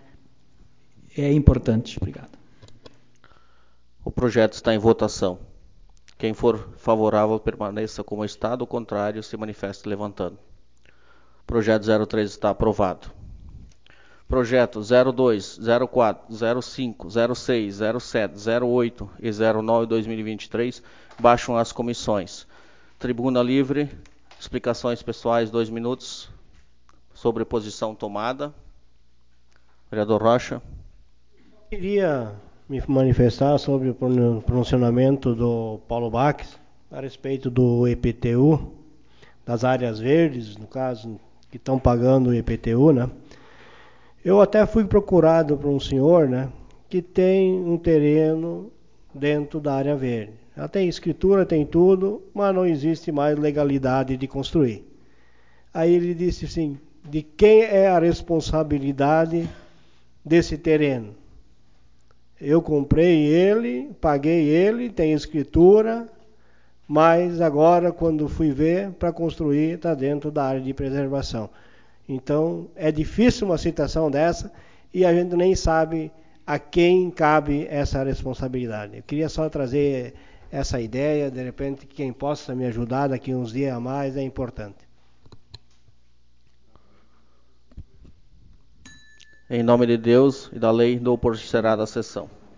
Speaker 2: é importante. Obrigado.
Speaker 1: O projeto está em votação. Quem for favorável, permaneça como está. O contrário, se manifeste levantando. Projeto 03 está aprovado. Projeto 02, 04, 05, 06, 07, 08 e 09 2023 baixam as comissões. Tribuna livre, explicações pessoais, 2 minutos. Sobre posição tomada. Vereador Rocha.
Speaker 6: Queria me manifestar sobre o pronunciamento do Paulo Bax a respeito do IPTU, das áreas verdes, no caso, que estão pagando o IPTU, né? Eu até fui procurado por um senhor, né, que tem um terreno dentro da área verde. Já tem escritura, tem tudo, mas não existe mais legalidade de construir. Aí ele disse assim, de quem é a responsabilidade desse terreno? Eu comprei ele, paguei ele, tem escritura, mas agora, quando fui ver, para construir, está dentro da área de preservação. Então, é difícil uma situação dessa e a gente nem sabe a quem cabe essa responsabilidade. Eu queria só trazer essa ideia, de repente, quem possa me ajudar daqui uns dias a mais é importante.
Speaker 1: Em nome de Deus e da lei, dou por encerrada a sessão.